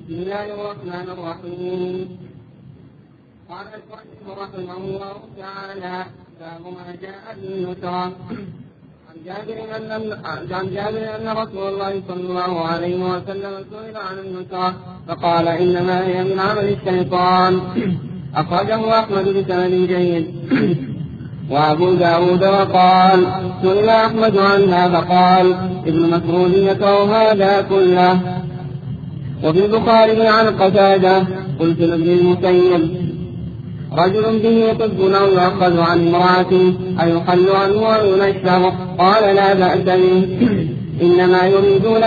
بسم الله الرحمن الرحيم. قال المؤلف رحمه الله تعالى: باب ما جاء في النشرة. عن جابر أن رسول الله صلى الله عليه وسلم سئل عن النشرة فقال: إنما هي من عمل الشيطان. أخرجه أحمد بسند جيد. وأبو داود وقال: سئل أحمد عنها فقال: ابن مسعود يكره هذا كله. وفي البخاري عن قتادة: قلت لابن المسيب: رجل به طب أو يأخذ عن امرأته أيحل عنه وينشر؟ قال: لا بأس به، إنما يريدون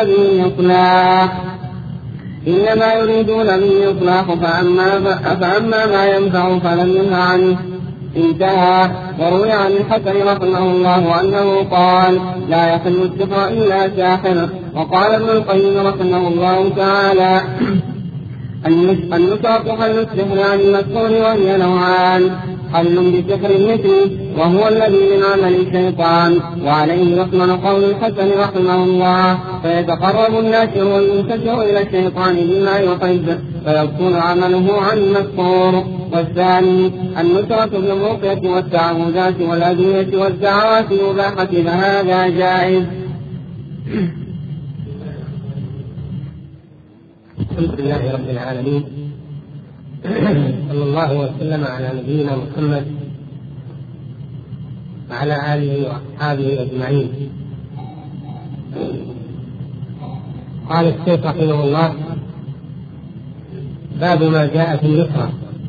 به إصلاح فأما ما ينفع فلم ينه عنه. انتهى. وروي عن الحسن رحمه الله أنه قال: لا يحل السحر إلا ساحر. وقال ابن القيم رحمه الله تعالى: النشرة حل السحر عن المسحور، وهي نوعان: حل بسحر المثل وهو الذي من عمل الشيطان، وعليه يحمل قول الحسن رحمه الله: فيتقرب الناشر والمنتشر إلى الشيطان بما يحب فيبطل عمله عن المسحور. والثاني النشرة بالرقية والتعوذات والأدوية والدعوات المباحة، فهذا جائز. الحمد لله رب العالمين، صلى الله وسلم على نبينا محمد وعلى آله وأصحابه أجمعين. قال الشيخ رحمه الله: باب ما جاء في النشرة.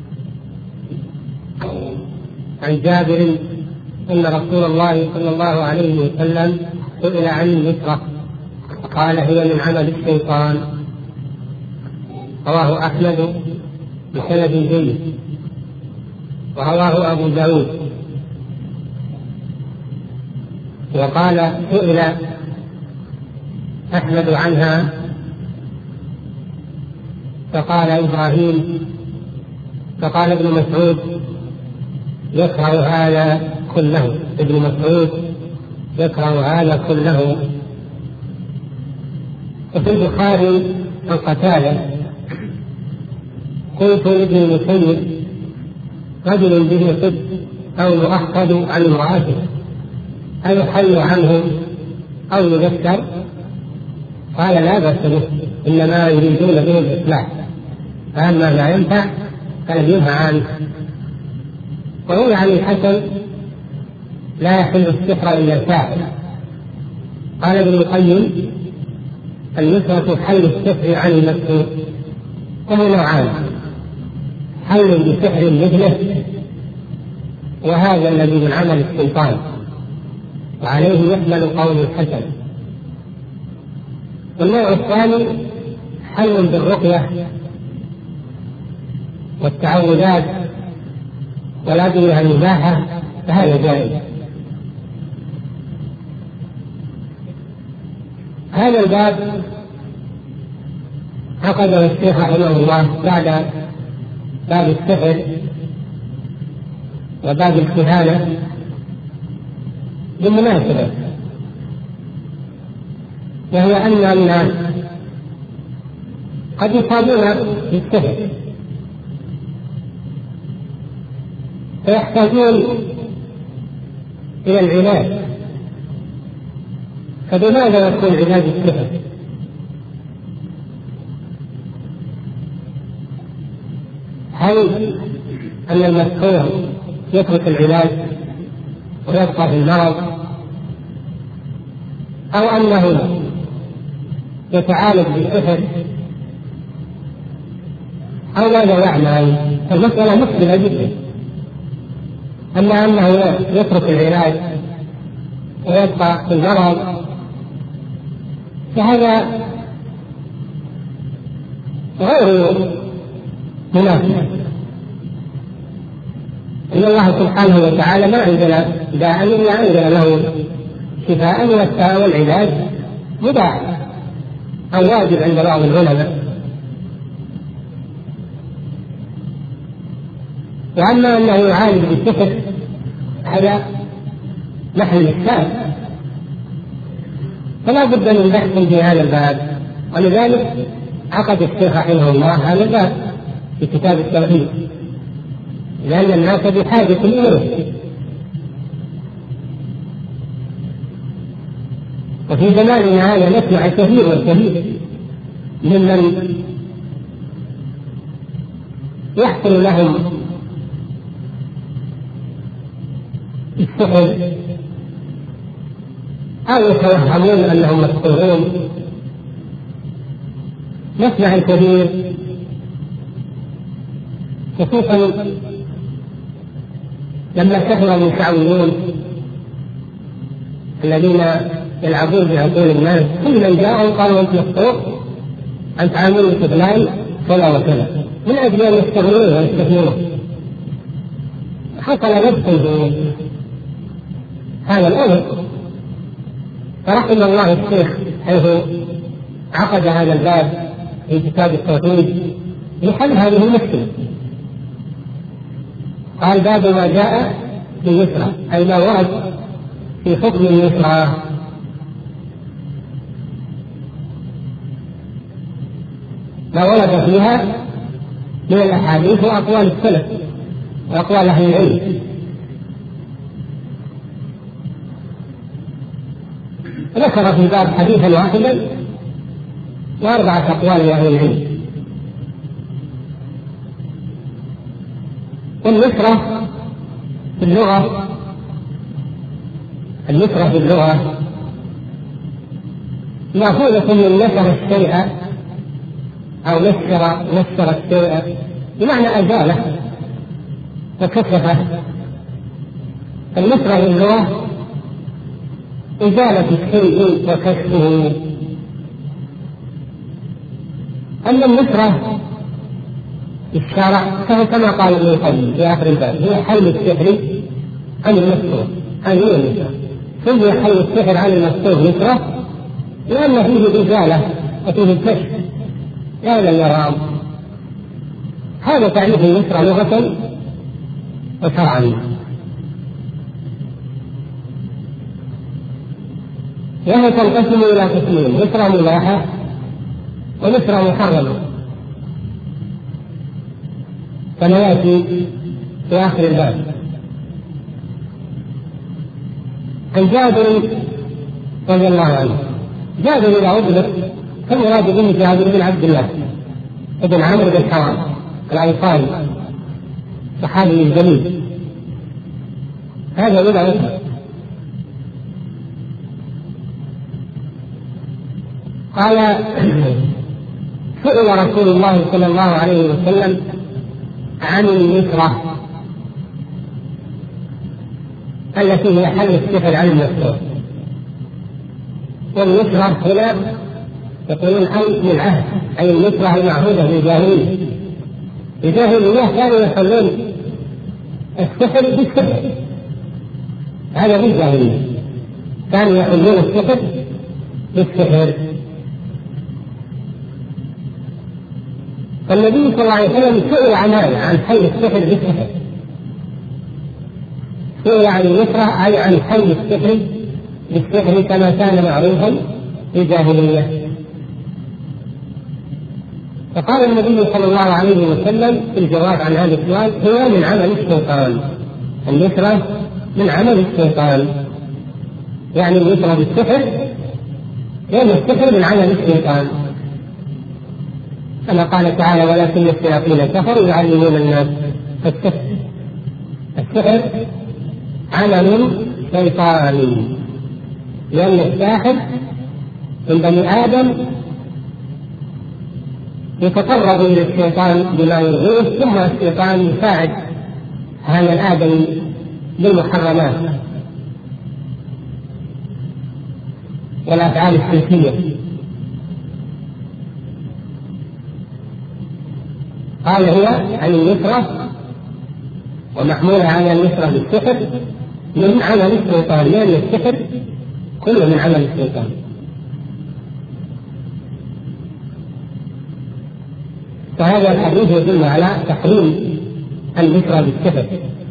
عن جابر أن رسول الله صلى الله عليه وسلم سئل عن النشرة فقال: هي من عمل الشيطان. رواه أحمد بسند جيد، ورواه أبو داود. وقال: سئل أحمد عنها فقال إبراهيم، فقال ابن مسعود: يكره هذا كله. ابن مسعود يكره هذا كله. وفي البخاري عن قتادة: قلت لابن المسيب: رجل به طب أو يؤخذ عن امرأته أيحل عنه أو يذكر؟ قال: لا بأس به، إنما يريدون به الإصلاح، فأما ما ينفع فلم ينه عنه. وروي عن الحسن: لا يحل السحر إلا ساحر. قال ابن القيم: النشرة حل السحر عن المسحور، وهو نوعان: حل بسحر مثله، وهذا الذي من عمل الشيطان، وعليه يحمل قول الحسن. والنوع الثاني حل بالرقية والتعوذات والأدوية المباحة، فهذا جائز. هذا الباب عقده الشيخ رحمه الله بعد باب السحر وباب الكهانة بالمناسبة، وهي أن الناس قد يصابون بالسحر فيحتاجون إلى العلاج. فبماذا يكون علاج السحر؟ هل أن المسحور يترك العلاج ويبقى في المرض، أو أنه يتعالج بالسحر، أو ماذا يعمل؟ المسألة مشكلة جدا. أما أنه يترك العلاج ويبقى في المرض فهذا غير مناسب. إن الله سبحانه وتعالى ما أنزل داء إلا أنزل له شفاء، والدواء والعلاج مباح أو واجب عند بعض العلماء. وأما أنه يعالج بالسحر هذا محل الشاذ، فلا بد من بحث في هذا الباب. ولذلك عقد الشيخ رحمه الله هذا الباب في كتاب التوحيد، لأن الناس بحاجة إليه. وفي زماننا هذا نسمع كثير والكثير ممن يحصل لهم السحر أو يتوهمون أنهم مسحورون. نسمع الكثير خصوصا لما كثر المشعوذون الذين يلعبون بعقول الناس، كل من جاءهم قالوا انت مسحور، انت عامل فلان كذا وكذا، من اجل ان يستغلوه ويستثمروه. حصل نفس في هذا الامر، فرحم الله الشيخ حيث عقد هذا الباب في كتاب التوحيد لحل هذه المشكله. قال باب ما جاء في يسرى، اي ما ورد في حكم يسرى. ما ورد فيها من الاحاديث واقوال السلف واقوال اهل العلم. ذكر في الباب حديثا واحدا واربعه اقوال لاهل العلم. والنصرة في اللغة، النصرة في اللغة مأخوذة من نشر الشيء أو نشر الشيء بمعنى أزاله وكشفه. النصرة في اللغة إزالة الشيء وكشفه. أما النصرة في الشارع فهو كما قال ابن القيم في آخر الباب، هي حل السحر عن المسحور. هذه النصرة، ثم حل السحر عن المسحور نصرة لأن فيه إزالة وفيه الكشف لا الإرام. هذا تعريف النصرة لغة وشرعا. وهي تنقسم إلى قسمين: نصرة مباحة ونصرة محرمة، كما يأتي في آخر الباب. عن جابر رضي الله عنه، جابر إذا أطلق فالمراد به جابر بن عبد الله ابن عمرو بن حرام الأنصاري صحابي الجليل. هذا إذا أطلق. قال: سئل رسول الله صلى الله عليه وسلم عن النصرة التي هي حل السحر عن المسحور. والنصرة هنا يقولون أي من العهد، أي النصرة المعهودة في الجاهلية. في الجاهلية كانوا يحلون السحر بالسحر، هذا في الجاهلية كانوا يحلون السحر بالسحر. فالنبي صلى الله عليه وسلم سئل عن هذا، عن حل السحر بالسحر. سئل عن النصرة أي عن حل السحر بالسحر كما كان معروفا في الجاهلية. فقال النبي صلى الله عليه وسلم في الجواب عن هذا السؤال: هو من عمل الشيطان. النصرة من عمل الشيطان، يعني النصرة بالسحر، لأن السحر من عمل الشيطان، كما قال تعالى: ولكن الشياطين كفروا يعلمون الناس السحر. السحر عمل شيطاني، لأن الساحر من بني آدم يتقرب إلى الشيطان بما يرغبه، ثم الشيطان يساعد هذا الآدم بالمحرمات والأفعال الشركية. قال: هي عن النصرة ومحمولة على النصرة بالسحر من عمل الشيطان، لأن السحر كله من عمل الشيطان. فهذا الحديث يدل على تحريم النصرة بالسحر،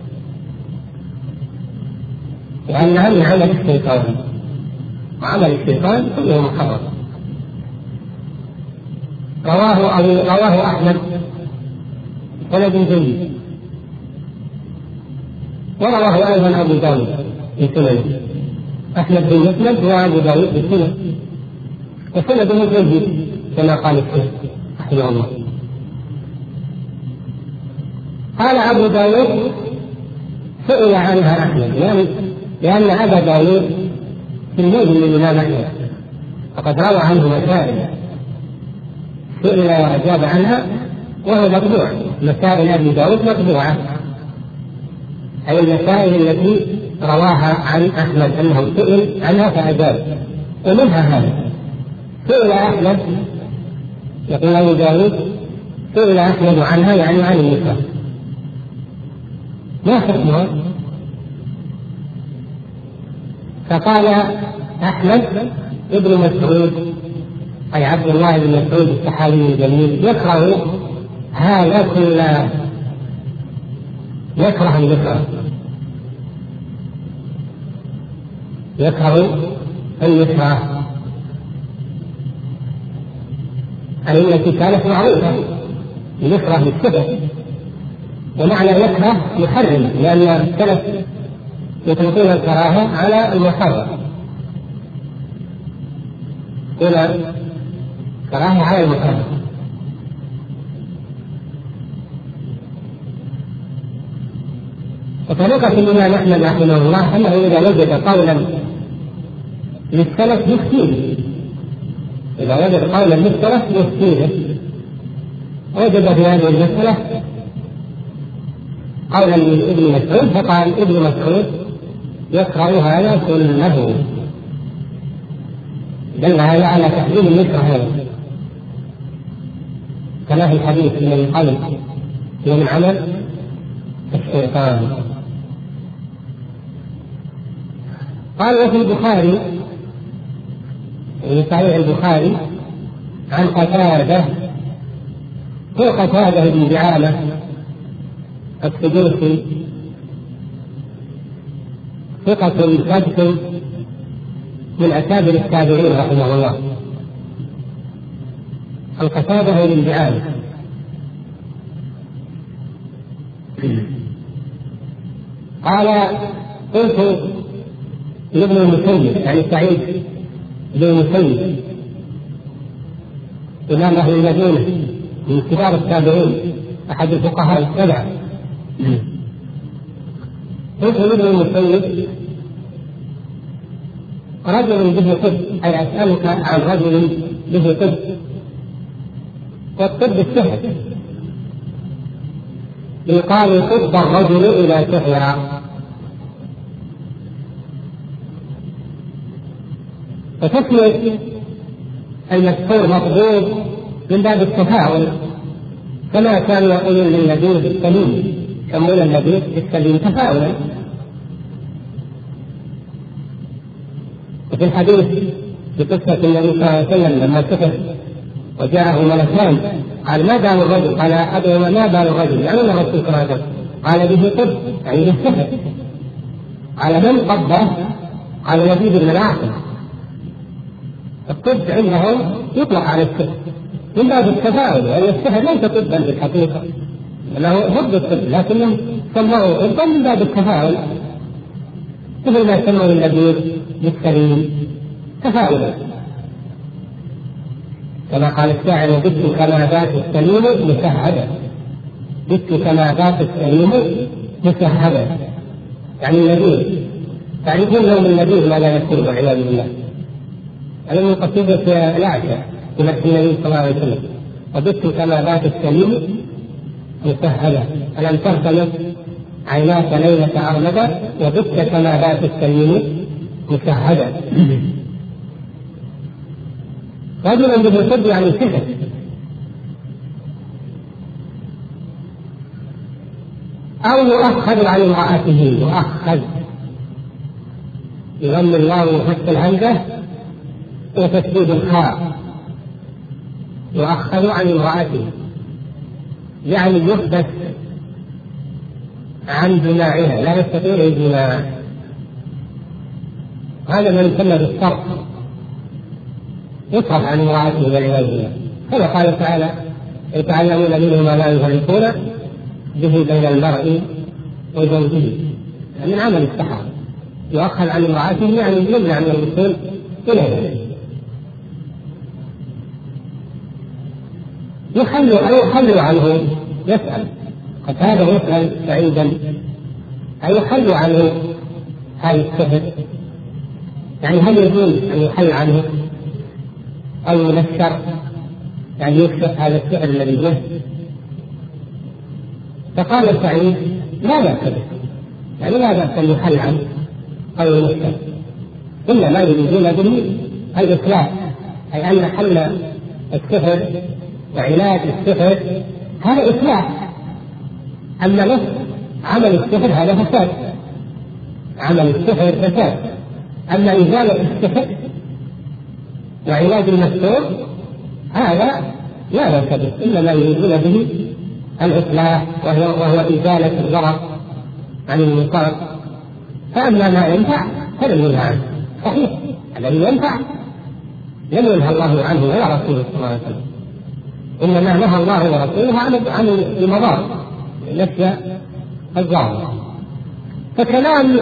لأنها من عمل الشيطان، وعمل الشيطان كله محرم. رواه أحمد سند جيد، ورواه أيضا أبو داود في سننه، أحمد بن مسند وأبو داود في السنن، وسنده جيد كما قال الشيخ رحمه الله. قال أبو داود سئل عنها أحمد لأن أبا داود في الليل من الإمام أحمد فقد روى عنه مسائل سئل وأجاب عنها وهو مطبوع، مسائل أبي داود مطبوعة، أي المسائل التي رواها عن أحمد أنه سئل عنها فأجاب، ومنها هذا سئل أحمد، يقول أبو داود سئل أحمد عنها يعني عن النساء ما حكمها؟ فقال أحمد ابن مسعود أي عبد الله بن مسعود الصحابي الجليل يكره هذا كله، يكره النساء، يكره النساء التي كانت معروفة يكره للسبب، ومعنى يكره يحرم، لأن السلف يطلقون الكراهة على المحرم، هنا كراهة على المحرم. وطريقة الإمام أحمد رحمه الله أنه إذا وجد قولا للسلف يفتيه، إذا وجد قولا للسلف يفتيه، وجد في هذه المسألة قولا لابن مسعود فقال ابن مسعود يكره هذا كله، دل هذا على تحريم المكره هذا، كما في الحديث الذي قال هو من عمل الشيطان. قال وفي البخاري في صحيح البخاري عن قتادة، هو قتادة بن دعامة السدوسي ثقة ثبت من أكابر التابعين رحمه الله، القتادة بن دعامة. قال قلت لابن المسيب يعني سعيد بن المسيب إمام أهل المدينة من كبار التابعين أحد الفقهاء السبعة، قلت لابن المسيب رجل به طب، أي أسألك عن رجل به طب، والطب السحر، يقال طب الرجل إلى سحرا، فتسمية المسحور مطلوب من باب التفاؤل، كما كانوا يقولون للنبي السليم، يسمون النبي السليم تفاؤلا. وفي الحديث في قصة النبي صلى الله عليه وسلم لما سكت وجاءه ملكان قال ما بال الرجل؟ قال أحدهما ما بال الرجل؟ يعني الرسول صلى الله عليه وسلم قال به طب يعني به سحر. قال من طبه؟ قال لبيد بن العاصم. الطب عندهم يطلق على السحر من باب التفاؤل، لأن السحر ليس طبا في الحقيقة، انه ضد الطب، لكنهم سموه طبا من باب التفاؤل، مثل ما سموا اللبيب بالسليم تفاؤلا، كما قال الشاعر بت كما بات السليم مسهدا، بت كما بات السليم مسهدا، يعني اللبيب. تعرفون لهم اللبيب ما لا يكون والعياذ بالله، هذا من قصيدة الأعشى في مدح النبي صلى الله عليه وسلم، وبت كما بات السليم مسهدا، ألم ترتمس عيناك ليلة أرمدا، وبت كما بات السليم مسهدا. رجلا بالمسد عن السحر، أو يؤخذ عن امرأته، يؤخذ يضم الله فتح الهمزة وتشديد الخاء، يؤخذ عن امرأته يعني يحبس عن جماعها، لا يستطيع الجماع، هذا ما يسمى بالصرف، يصرف عن امرأته والعياذ بالله، كما قال تعالى يتعلمون منه ما لا يفرقون به بين المرء وزوجه، من عمل السحر يؤخذ عن امرأته يعني يمنع من الوصول إليه. يخل عنه، يسأل قتادة يسأل سعيدا أيخل عنه هذا السحر، يعني هل يجوز أن يحل عنه أو ينشر، يعني يكشف هذا السحر الذي به؟ فقال سعيد لا بأس به، يعني لا بأس أن يحل عنه أو ينشر، إلا ما يريدون به الإصلاح، أي أن حل السحر وعلاج السحر هذا إصلاح، أما نفس عمل السحر هذا فساد، عمل السحر فساد، أما إزالة السحر وعلاج المسحور هذا لا بأس به، إلا ما يريدون به الإصلاح وهو إزالة الضرر عن المصاب. فأما ما ينفع فلم ينهى عنه، صحيح الذي ينفع لم ينهى الله عنه ولا رسوله صلى الله عليه وسلم، إنما نهى الله ورسوله عن المضار الأشياء الظاهرة. فكلام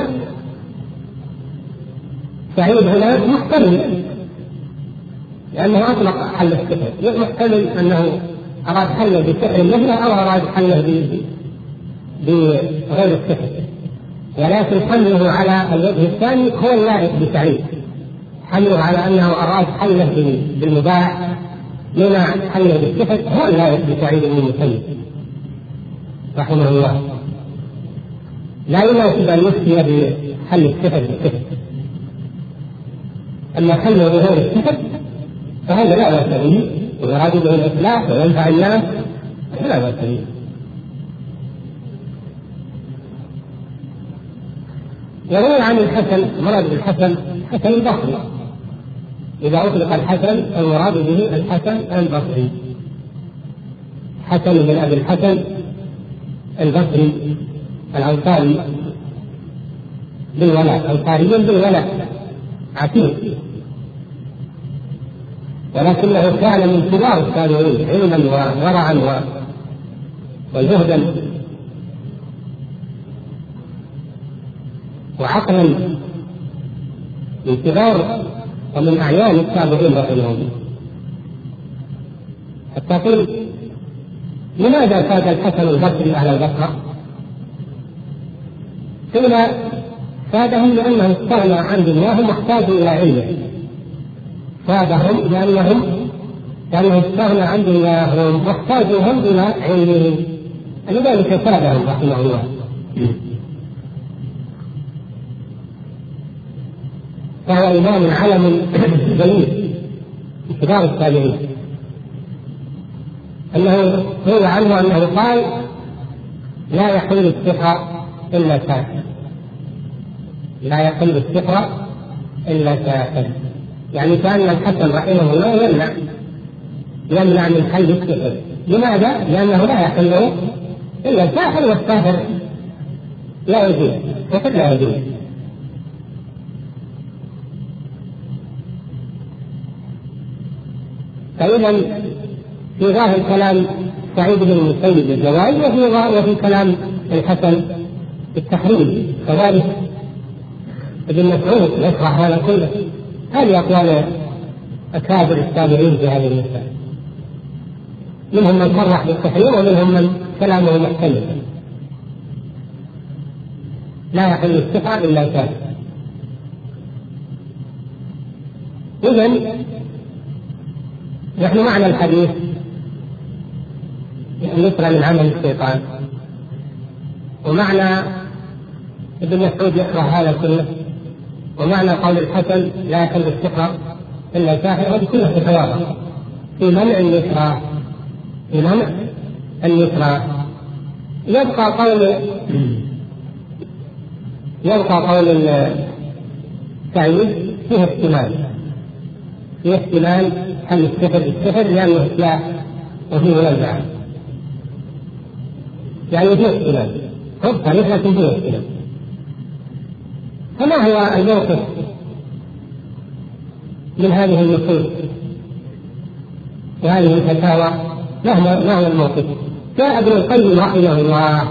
سعيد هنا محتمل، لأنه أطلق حل السحر، محتمل أنه أراد حله بسحر مثله أو أراد حله بغير السحر، ولكن حمله على الوجه الثاني هو اللائق بسعيد، حمله على أنه أراد حله بالمباح لما حله بالسحر هو اللائق بسعيد بن المسيب رحمه الله. لا يناسب أن يفتي بحل السحر بالسحر، أما حله بغير السحر فهذا لا بأس به، ويراد به الإصلاح وينفع الناس لا بأس به. يروي عن الحسن، مراد بالحسن حسن البصري، إذا أطلق الحسن المراد به الحسن البصري، حسن بن أبي الحسن البصري الأنصاري بالولاء، أنصاري بالولاء عتيق، ولكنه كان من كبار التابعين علما وورعا وزهدا وعقلا، من كبار ومن أعيان التابعين رحمهم الله. حتى قل لماذا فاد الحسن البصري أهل البصرة؟ قيل فادهم لأنه استغنى عن دنياهم واحتاجوا إلى علمه، فادهم لأنه استغنى عن دنياهم واحتاجوا هم إلى علمهم، لذلك فادهم رحمه الله. فهو إمام علم جليل من كبار التابعين، أنه روى عنه أنه قال لا يحل السحر إلا كافر، لا يحل السحر إلا كافر، يعني كان الحسن رحمه الله يمنع من حل السحر. لماذا؟ لأنه لا يحله إلا الكافر، والكافر لا يجوز وقد لا يجوز. فإذا في ظاهر كلام سعيد بن المسيب بالجواز، وفي كلام الحسن بالتحريم، كذلك ابن مسعود يشرح هذا كله. هذه أقوال أكابر التابعين في هذه المسألة، منهم من صرح بالتحريم ومنهم من كلامه محتمل، لا يحل السحر إلا كافر. إذن نحن معنى الحديث النصرة من عمل الشيطان، ومعنى ابن مسعود يشرح هذا كله، ومعنى قول الحسن لا يحل السحر إلا كافر، هذه كلها تتوافق في منع النصرة، في منع النصرة. يبقى قول سعيد فيه احتمال حل السحر بالسحر لأنه إصلاح وفيه منزعة، يعني فيه احتمال خبثة لكن فيه احتمال. فما هو الموقف من هذه النصوص وهذه الفتاوى ما هو الموقف؟ جاء ابن القيم رحمه الله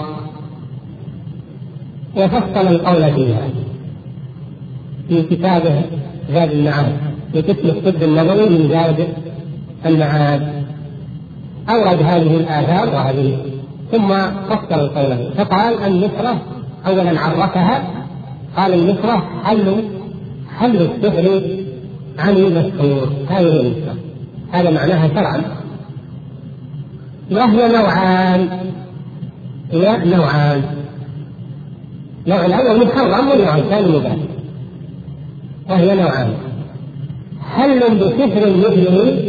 وفصل القول فيها في كتابه زاد المعاد في قسم الطب النبوي من زاد المعاد، أورد هذه الآثار وهذه ثم فصل القول فيها، فقال النصرة أولا عرفها، قال النصرة حل السحر عن المسحور، هذه النصرة، هذا معناها شرعا، وهي نوعان، النوع الأول محرم والنوع الثاني مباح، وهي نوعان، حل بسحر مثله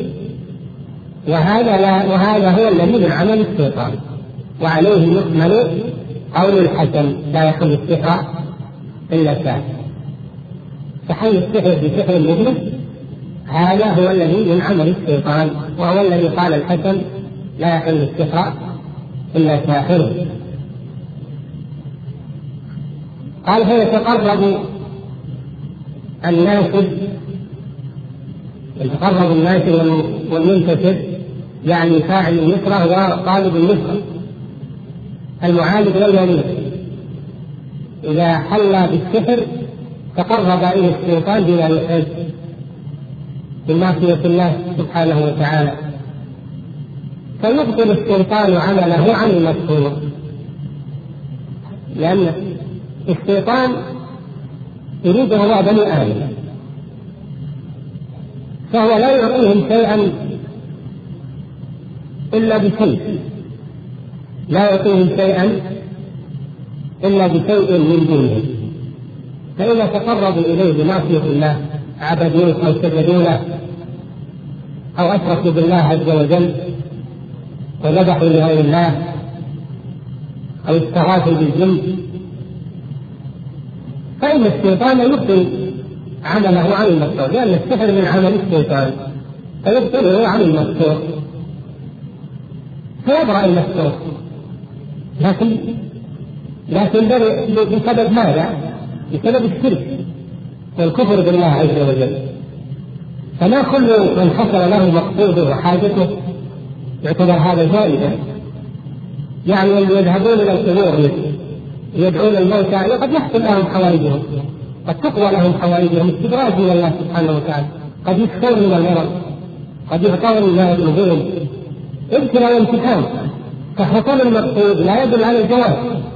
وهذا هو الذي من عمل الشيطان، وعليه يحمل قول الحسن لا يحل السحر إلا ساحر، فحل السحر بسحر مثله هذا هو الذي من عمل الشيطان، وهو الذي قال الحسن لا يحل السحر إلا ساحر. قال فيتقرب الناشر والمنتشر، يعني فاعل النصرة وطالب النصرة المعالج واليمين، إذا حل بالسحر تقرب إلى الشيطان بما يحب من معصية الله سبحانه وتعالى، فيبطل الشيطان عمله عن المسحور، لأن الشيطان يريد هو بني آدم، فهو لا يعطيهم شيئا إلا بشيء، من دينهم، فإذا تقربوا إليه بمعصية الله عبدوه أو سجدوا له أو أشركوا بالله عز وجل وذبحوا لغير الله أو استغاثوا بالجن، فإن الشيطان يبطل عمله عن المسحور، لأن السحر من عمل الشيطان فيبطله عن المسحور فيبرأ المسحور، لكن بسبب ماذا؟ بسبب الشرك والكفر بالله عز وجل، فما كل من حصل له مقصوده وحاجته يعتبر هذا جائزا، يعني اللي يذهبون إلى القبور يدعون الموتى قد يحصل لهم حوائجهم، قد تقوى لهم حوائجهم استدراج من الله سبحانه وتعالى، قد يشفون من المرض، قد يعطون ما يطلبون، ابتلاء وامتحان، فحصول المقصود لا يدل على الجواز،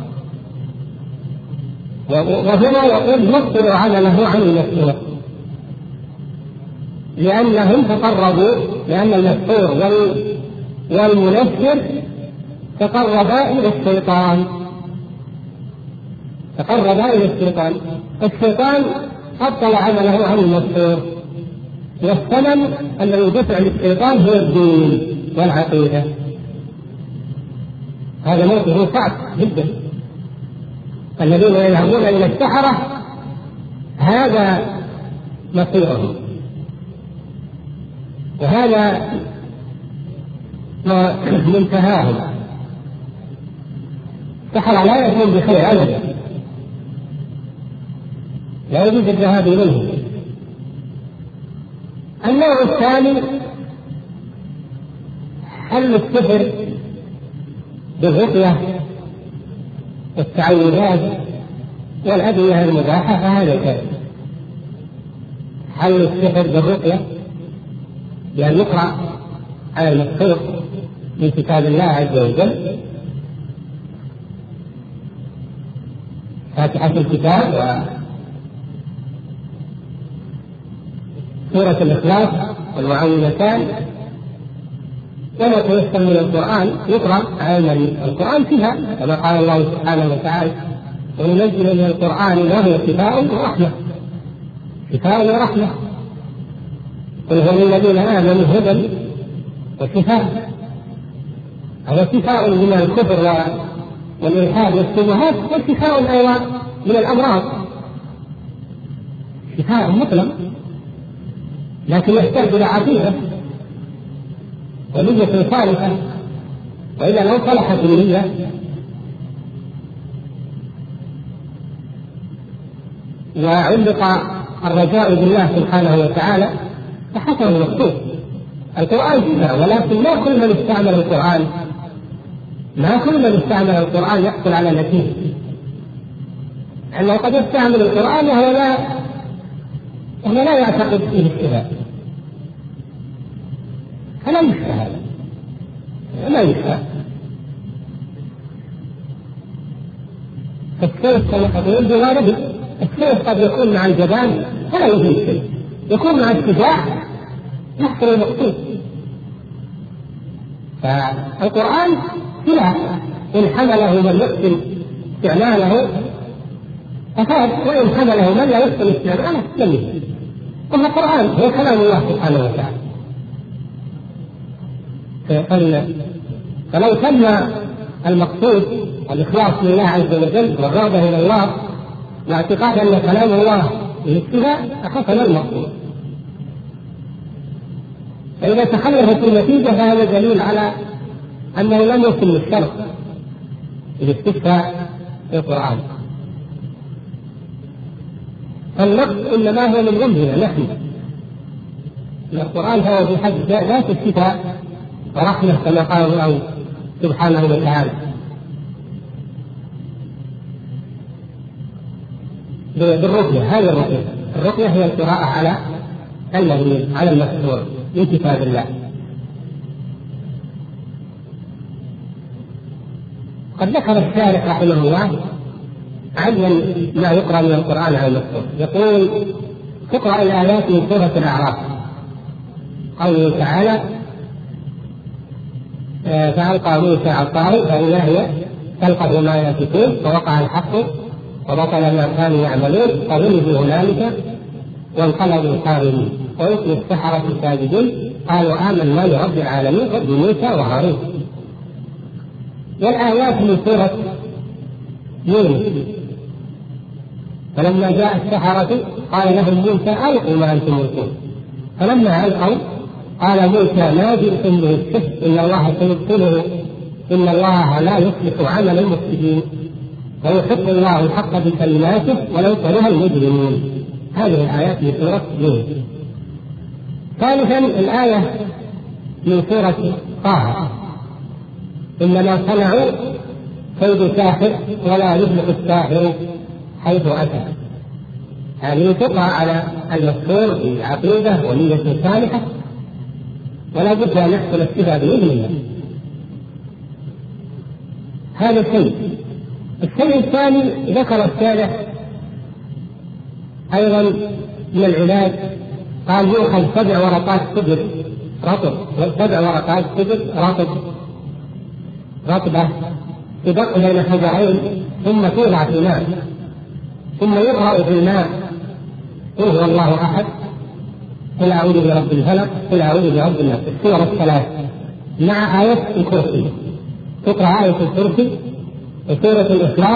وهنا يقول يبطل عمله عن المسحور، لأنهم تقربوا، لأن المسحور والمنشر تقربا إلى الشيطان، فالشيطان أبطل عمله عن المسحور، والثمن الذي دفع للشيطان هو الدين والعقيدة، هذا موقف صعب جدا. الذين يذهبون إلى السحرة هذا مصيرهم، وهذا منتهاهم، السحرة لا يكون بخير أبدا، لا يجوز الذهاب إليه. النوع الثاني حل السحر بالرقية والتعويذات والأدوية المباحة، فهذا كذب. حل السحر بالرقية بأن يقرأ على المسحور من كتاب الله عز وجل فاتحة الكتاب وسورة الإخلاص والمعوذتان وما تيسر من القرآن يقرأ على المريض. القرآن فيها كما قال الله سبحانه وتعالى وننزل من القرآن ما هو شفاء ورحمة، شفاء ورحمة، قل هو للذين آمنوا هدى وشفاء، هذا شفاء من الكفر والإلحاد والشبهات، وشفاء أيضا من الأمراض، شفاء مطلق، لكن يحتاج إلى عقيدة ونية صالحة، وإذا لو صلحت النية وعلق الرجاء بالله سبحانه وتعالى فحصل المقصود. القرآن شفاء، ولكن ما كل من استعمل القرآن يحصل على نتيجة. لأنه قد يستعمل القرآن وهو لا يعتقد فيه الشفاء، فلا يشفى هذا، لا يشفى. السيف كما تقول بوارده، السيف قد يكون مع الجبان فلا يفيد شيء، يكون مع الشجاع يحصل المقصود. فالقرآن سلاح إن حمله من يحسن استعماله ففاد، وإن حمله من لا يحسن استعماله لم يفيد. أما القرآن هو كلام الله سبحانه وتعالى. فلو تم المقصود الإخلاص لله عز وجل والرغبة إلى الله واعتقاد أن كلام الله بالاتباع حصل المقصود. فإذا تخلفت النتيجة فهذا دليل على أنه لم يكن الشرط الاستفتاء في القرآن. النقص إنما هو من عندنا نحن. القرآن هو في حد ذات الشفاء ورحمة كما قال الله سبحانه وتعالى. بالرقية، هذه الرقية هي القراءة على المغني على المسحور من كتاب الله. قد ذكر الشارح رحمه الله عدلا ما يقرأ من القرآن على المسحور. يقول تقرأ الآيات من سورة الأعراف، قوله تعالى فألقى موسى عصاه فإذا هي تلقف ما يأفكون فوقع الحق وبطل ما كانوا يعملون فغلبوا هنالك وانقلبوا صاغرين ويصبح السحرة ساجدين قالوا آمنا برب العالمين رب موسى وهارون. والآيات من سورة يونس فلما جاء السحرة قال لهم موسى ألقوا ما أنتم ملقون فلما ألقوا قال موسى ما جئتم به السحر إن الله سيبطله إن الله لا يصلح عمل المفسدين ويحق الله الحق بكلماته ولو كره المجرمون. هذه الآيات من سورة يونس. ثالثا الآية من سورة طه إنما صنعوا كيد ساحر ولا يفلح الساحر حيث أتى. هذه تقع على المسحور بعقيدة ونية صالحة ولا بد أن يحصل الشفاء بإذن الله. هذا الشيء الثاني ذكر الشارح أيضا من العلاج، قال يؤخذ 7 ورقات سدر رطب، 7 ورقات سدر رطبة تدق بين حجرين ثم توضع في ماء ثم يقرأ في الماء قل هو الله أحد قل أعوذ برب الفلق قل أعوذ برب الناس السورة الثلاث مع آية الكرسي. تقرأ آية الكرسي وسورة الإخلاص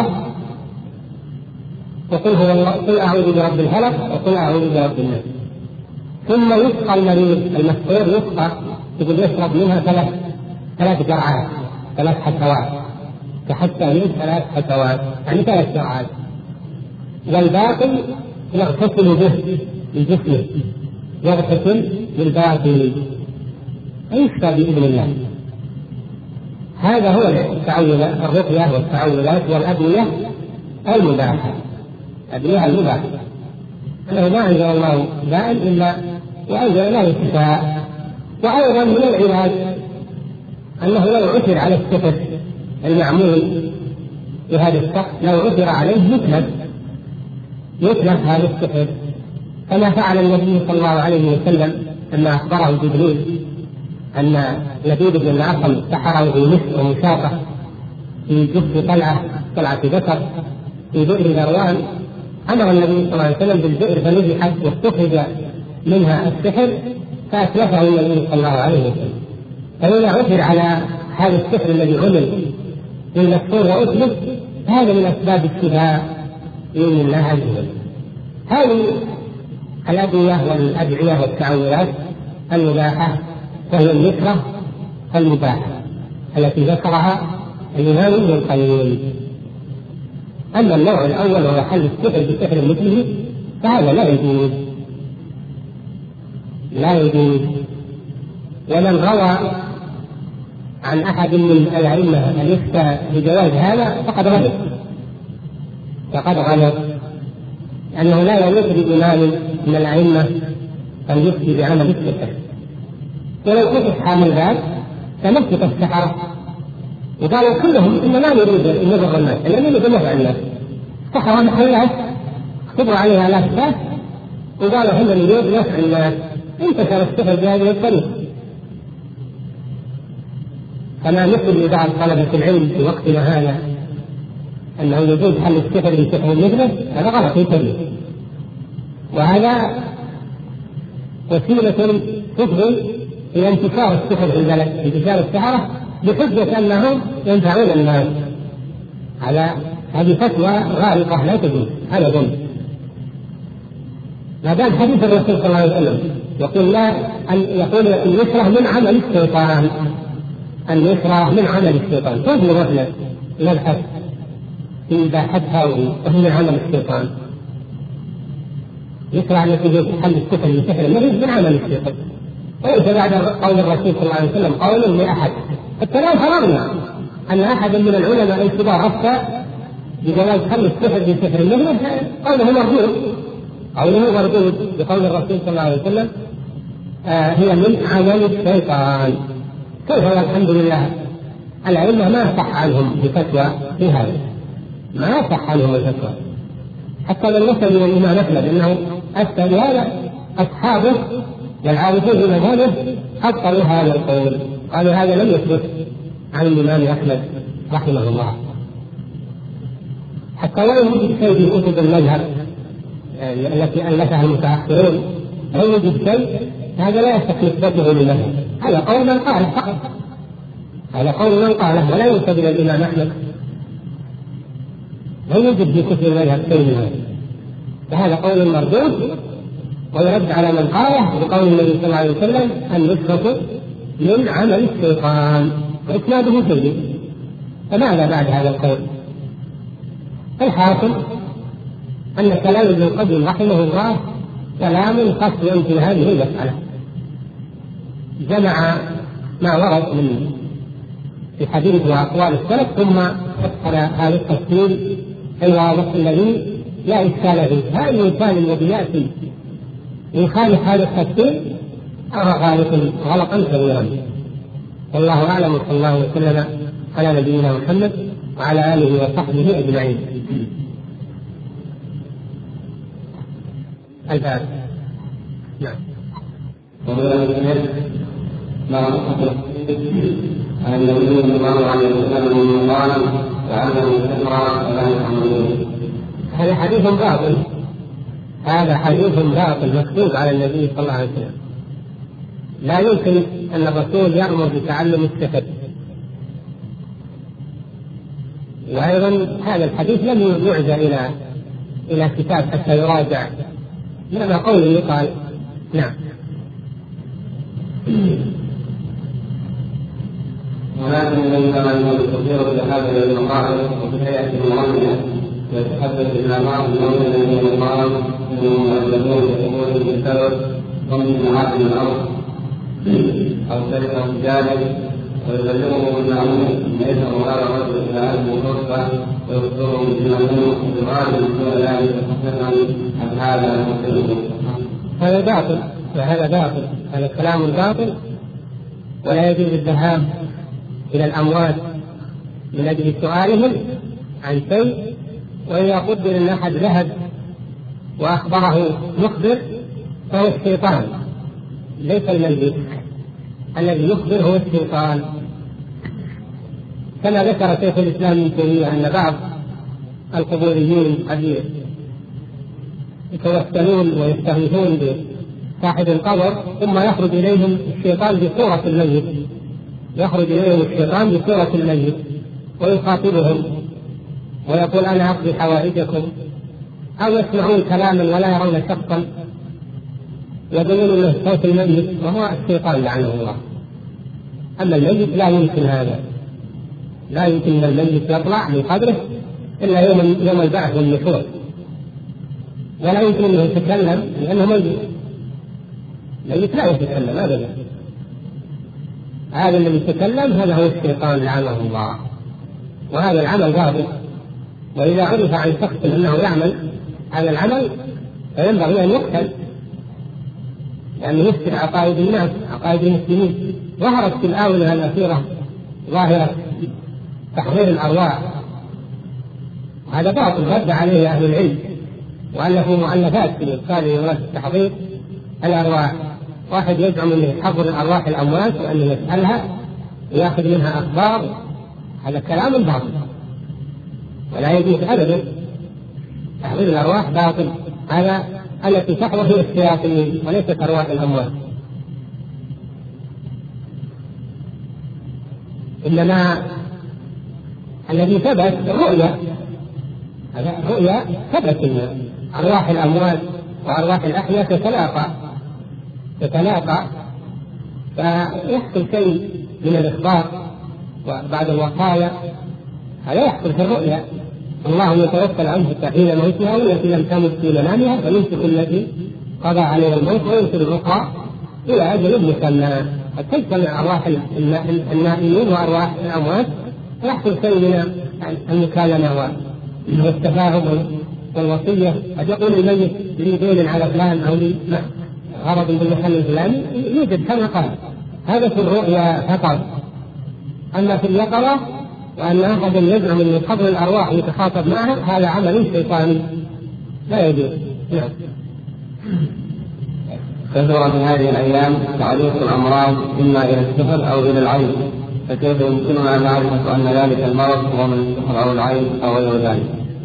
وقل هو الله قل أعوذ برب الفلق وقل أعوذ برب الناس. ثم يسقى المريض المسحور يسقى يقول يشرب منها 3 جرعات 3 حسوات كحتى من 3 حسوات يعني 3 جرعات والباقي يغتسل به الجسم يغتسل بالباقي يشفى بإذن الله. هذا هو الرقية والتعوذات والأدوية المباحة. الأدوية المباحة أنه ما أنزل الله داء إلا وأنزل له الشفاء. وأيضا من العلاج أنه لو عثر على السحر المعمول بهذا الشخص لو عثر عليه يتلف هذا السحر كما فعل النبي صلى الله عليه وسلم لما أخبره جبريل أن لبيد بن الأعصم سحره بمسك ومشاقة في جثة طلعة ذكر في بئر ذروان. أمر النبي صلى الله عليه وسلم بالبئر فنزحت واستخرج منها السحر فأتلفه النبي صلى الله عليه وسلم. فإذا عثر على هذا السحر الذي عمل في المسحور وأتلف هذا من أسباب الشفاء بإذن الله عز وجل. هذه الأدوية والأدعية والتعوذات المباحة وهي الذكرى المباحة التي ذكرها الإمام ابن القيم. أما النوع الأول وهو حل السحر بسحر مثله فهذا لا يجوز ومن روى عن أحد من الأئمة أن يفتى بجواز هذا فقد غلط أنه لا يليق بإمام من الأئمة أن يفتي بعمل السحر. ولو كنت حامل ذات تمسك السحرة وقالوا كلهم إن ما نريد أن نضر الناس، إن نريد أن نفع الناس، سحرة محلات اختبروا عليها الأساس وقالوا هم نريد نفع الناس، انتشر السحر بهذه الطريقة. فما مثل لبعض طلبة العلم في وقتنا هذا أنه يجوز حل السحر بسحر مثله، هذا غلط يتبه، وهذا وسيلة تفضل إلى انتشار السحر في البلد، انتشار السحرة بحجة أنهم ينفعون الناس. هذه فتوى غالطة لا تجوز أبدا. ما دام حديث الرسول صلى الله عليه وسلم يقول النصرة من عمل الشيطان، النصرة من عمل الشيطان، كيف نروح نبحث في إباحتها وهي من عمل الشيطان؟ يسرع التي حل السحر لسحر النبي من عمل الشيطان، وليس بعد قول الرسول صلى الله عليه وسلم قول لأحد. حتى لو فرضنا أن أحدا من العلماء الكبار أفتى بجواز حل السحر بسحر النبي، قوله مردود بقول الرسول صلى الله عليه وسلم هي من عمل الشيطان. كيف؟ الحمد لله العلماء ما صح عنهم بفتوى في هذا، ما صح عنهم الفتوى. حتى من نسب من الإمام أحمد أنه أفتى بهذا، أصحابه والعارفون بمذهبه أبطلوا هذا القول، قالوا هذا لم يثبت عن الإمام أحمد رحمه الله. حتى ولو يوجد شيء في كتب المذهب التي ألفها المتأخرون، لو يوجد شيء هذا لا يستحق نسبته للمذهب، هذا قول من قاله فقط، هذا قول من قاله ولا ينسب إلى الإمام أحمد، لا يوجد في كتب المذهب شيء من هذا، فهذا قول مردود ويرد على من قاله بقول النبي صلى الله عليه وسلم النصرة من عمل الشيطان وإسناده سيء. فماذا بعد هذا القول؟ الحاصل أن كلام ابن القيم رحمه الله كلام خاص في هذه المسألة، جمع ما ورد من في حديث وأقوال السلف ثم فصل هذا التفصيل الواضح الذي لا إشكال فيه. هذا الإنسان الذي يأتي يخالف هذا التفصيل غلطا كبيرا. والله أعلم، وصلى الله وسلم على نبينا محمد وعلى آله وصحبه أجمعين. الباب. نعم. عن النبي صلى الله عليه وسلم قال لعله يسمع ولا يحملون. هذا حديث باطل، هذا حديث باطل مكتوب على النبي صلى الله عليه وسلم. لا يمكن أن الرسول يأمر بتعلم السحر. وأيضا هذا الحديث لم يعزى إلى كتاب حتى يراجع، لما قوله قال. نعم. ولكن ليس من كثير بهذا المقال وفي يأتي المرمية ويتحدث إلى بعض المؤمنين الذين قالوا إنهم مؤلفون بأمور بسبب ضمن معادن الأرض أو سرقة الجاهل، ويبلغهم المعلوم أن يذهب هذا الرجل إلى أهل الغرفة ويخبرهم بمعلوم بالغالب دون ذلك فحسنا عن هذا المسلم. هذا باطل، وهذا باطل، هذا كلام باطل، ولا يجوز الذهاب إلى الأموات من أجل سؤالهم عن شيء. وإذا قدر أن أحد ذهب وأخبره مخبر فهو الشيطان ليس الميت، الذي يخبر هو الشيطان. كما ذكر شيخ الإسلام ابن تيمية أن بعض القبوريين قد يتوسلون ويستغيثون بصاحب القبر ثم يخرج إليهم الشيطان بصورة الميت، يخرج إليهم الشيطان بصورة الميت ويخاطبهم ويقول أنا أقضي حوائجكم، أو يسمعون كلاما ولا يرون شخصا يظنون أنه صوت الميت وهو الشيطان لعنه الله. أما الميت لا يمكن هذا، لا يمكن أن الميت يطلع من قبره إلا يوم البعث والنشور، ولا يمكن أنه يتكلم لأنه ميت لا يتكلم أبدا. هذا الذي يتكلم هذا هو الشيطان لعنه الله، وهذا العمل باطل. وإذا عرف عن شخص أنه يعمل هذا العمل فينبغي أن يقتل، لأنه يفسد عقائد الناس، عقائد المسلمين. ظهرت في الآونة الأخيرة ظاهرة تحضير الأرواح، هذا باطل رد عليه أهل العلم وألفوا مؤلفات في إدخال مراد تحضير الأرواح. واحد يزعم أنه يحضر الأرواح الأموات وأنه يسألها ويأخذ منها أخبار، هذا كلام باطل ولا يجوز أبدا. تحضير الأرواح باطل، هذا التي تحضر هي الشياطين وليست أرواح الأموات. إنما الذي ثبت الرؤيا، هذا رؤيا ثبت أن أرواح الأموات وأرواح الأحياء تتلاقى فيحصل شيء من الإخبار وبعد الوقاية، هذا يحصل في الرؤيا. الله يتوفى الأنفس حين موتها والتي لم تمت في منامها فيمسك التي قضى عليها الموت ويرسل الأخرى إلى أجل مسمى. فتجتمع أرواح النائمين وأرواح الأموات ويحصل شيء من المكالمة والتفاهم والوصية. قد يقول الميت لي دين على فلان أو لي غرض بالمحل الفلاني، يوجد كما قال. هذا في الرؤيا فقط. أما في اليقظة وأن أحد يزعم أن يحضر الأرواح يتخاطب معها هذا عمل شيطاني لا يجوز. نعم. كثر في هذه الأيام تعليق الأمراض إما إلى السحر أو إلى العين، فكيف يمكننا معرفة أن ذلك المرض هو من السحر أو العين أو غير ذلك؟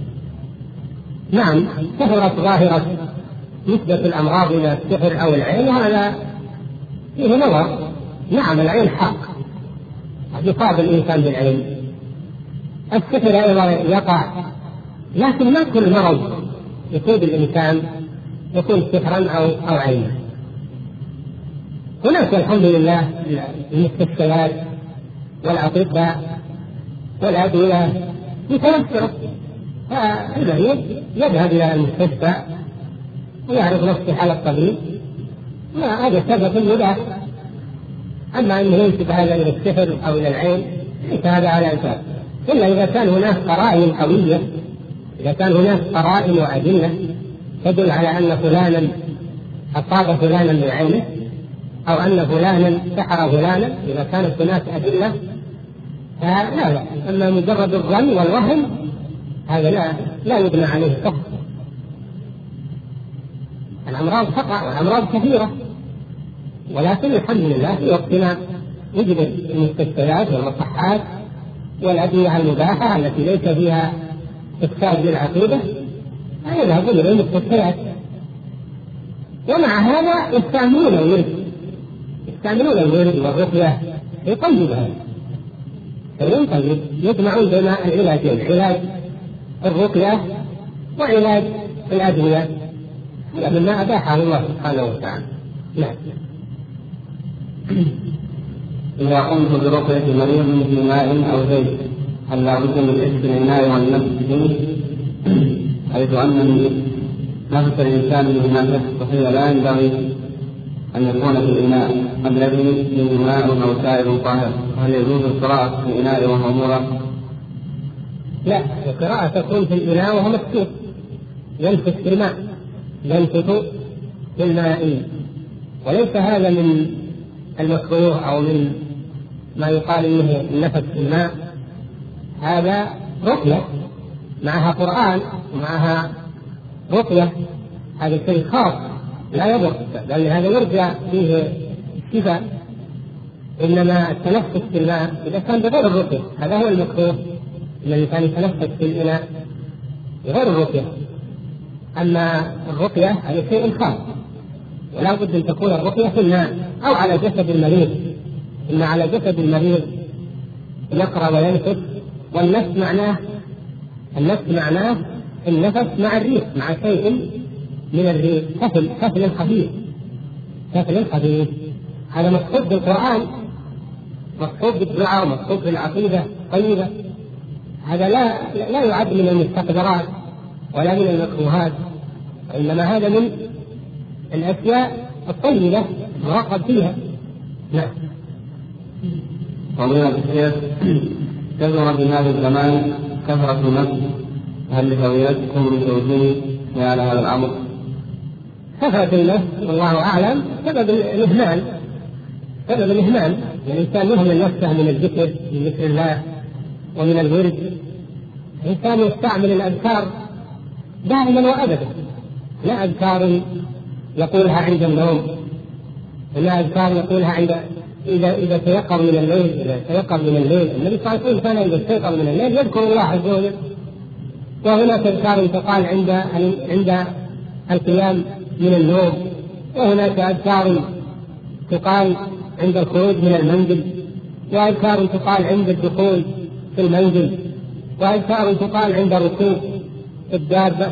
نعم، كثرت ظاهرة نسبة الأمراض إلى السحر أو العين، وهذا فيه نظر. نعم العين حق، يصاب الإنسان بالعين. السحر أيضا يقع، لكن ما كل مرض يصيب الإنسان يكون سحرا أو عينا. هناك الحمد لله المستشفيات والأطباء والأدوية متوفرة، فالمريض يذهب إلى المستشفى ويعرض نفسه على الطبيب، وهذا سبب مباح. أما أنه ينسب هذا إلى السحر أو إلى العين ليس هذا على أساس، إلا إذا كان هناك قرائن قوية، إذا كان هناك قرائن وأدلة تدل على أن فلانا أصاب فلانا بعينه أو أن فلانا سحر فلانا، إذا كانت هناك أدلة فلا. أما مجرد الظن والوهم هذا لا يبنى عليه حكم. الأمراض تقع والأمراض كثيرة، ولكن الحمد لله في وقتنا يوجد المستشفيات والمصحات والأدوية المباحة التي ليس فيها إفساد للعقيدة يذهبون إلى المستشفيات. ومع هذا يستعملون الورد والرقية يطيبها، فينطيب يجمعون بين العلاجين، علاج الرقية وعلاج الأدوية، مما أباحه الله سبحانه وتعالى. نعم. إذا قمت برقية مريض في ماء أو زيت هل لا بد من إحدى العناية والنفس فيه، حيث أن نفس الإنسان بما تستطيع لا ينبغي أن يكون في الإناء الذي فيه ماء أو سائل طاهر، هل يجوز القراءة في الإناء وهو مغلق؟ لا، القراءة تكون في الإناء وهو مكتوب، ينفث في الماء، ينفث في الماء، وليس هذا من المكروه أو من ما يقال إنه النفث في الماء. هذا رقية معها قرآن ومعها رقية، هذا شيء خاص لا يضر، لأن هذا يرجع فيه الشفاء. إنما التنفس في الماء إذا كان بغير الرقية هذا هو المكروه، الذي كان يتنفس في الإناء بغير الرقية. أما الرقية هذا شيء خاص، ولا بد أن تكون الرقية في الماء أو على جسد المريض. إن على جسد المريض يقرأ وينفث، والنفس معناه النفس مع الريح، مع شيء من الريح، كفل خفيف. هذا مقصود بالقرآن، مقصود بالدعاء، مقصود بالعقيدة طيبة. هذا لا يعد من المستقدرات ولا من المكروهات، إنما هذا من الأشياء الطيبة المراقب فيها. نعم. فضيلة الشيخ، كثر في هذا الزمان كثرة النفس، هل لفضيلتكم من توجيه على هذا الأمر؟ كثرة النفس والله أعلم سبب الإهمال، يعني الإنسان يهمل نفسه من الذكر، من ذكر الله ومن الورد. الإنسان يستعمل الأذكار دائما وأبدا، لا أذكار يقولها عند النوم، لا أذكار يقولها عند إذا تيقظ من الليل. النبي صلى الله عليه وسلم كان إذا استيقظ من الليل يذكر الله عز وجل. وهناك أذكار تقال عند القيام من النوم، وهناك أذكار تقال عند الخروج من المنزل، وأذكار تقال عند الدخول في المنزل، وأذكار تقال عند ركوب الدابة.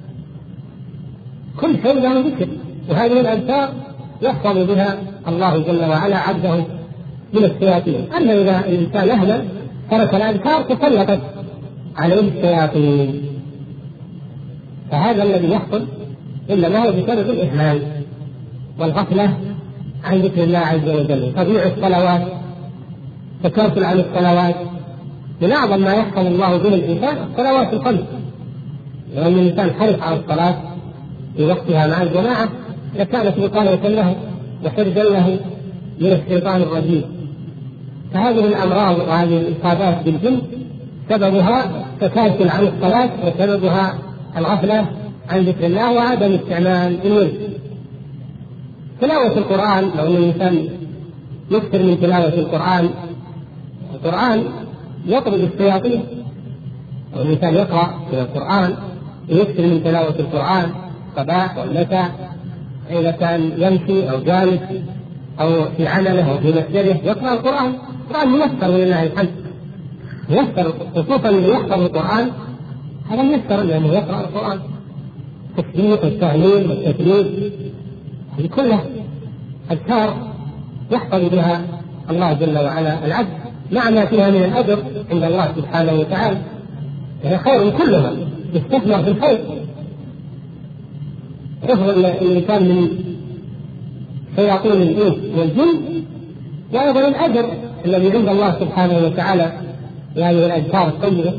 كل شيء له ذكر، وهذه الأذكار يحفظ بها الله جل وعلا عبده من الشياطين. أما إذا الإنسان أهمل ترك الأذكار تسلطت عليه الشياطين، فهذا الذي يحصل إنما هو بسبب الإهمال والغفلة عن ذكر الله عز وجل. تضييع الصلوات، تكاسل عن الصلوات. من أعظم ما يحفظ الله به الإنسان الصلوات الخمس، لأن الإنسان حرص على الصلاة في وقتها مع الجماعة لكانت وقاية له وحرزا له من الشيطان الرجيم. فهذه الأمراض وهذه الإصابات بالجن سببها تكاسل عن الصلاة، وسببها الغفلة عن ذكر الله وعدم استعمال الورد. تلاوة القرآن، لو أن الإنسان يكثر من تلاوة القرآن يطرد الشياطين. لو الإنسان يقرأ في القرآن ويكثر من تلاوة القرآن صباح والمساء، إذا كان يمشي أو جالس أو في عمله أو في مسجده يقرأ القرآن ميسر ولله الحمد، ميسر. خصوصا اللي يحفظ القرآن هذا ميسر لأنه يقرأ القرآن، التسبيح والتهليل والتكبير، هذه كلها أذكار يحفظ بها الله جل وعلا العبد مع ما فيها من الأجر عند الله سبحانه وتعالى. هي خير كلها، يستثمر في الخير، يحفظ الإنسان من شياطين الإنس والجن، وأيضا الأجر الذي عند الله سبحانه وتعالى يعني الأذكار الطيبة.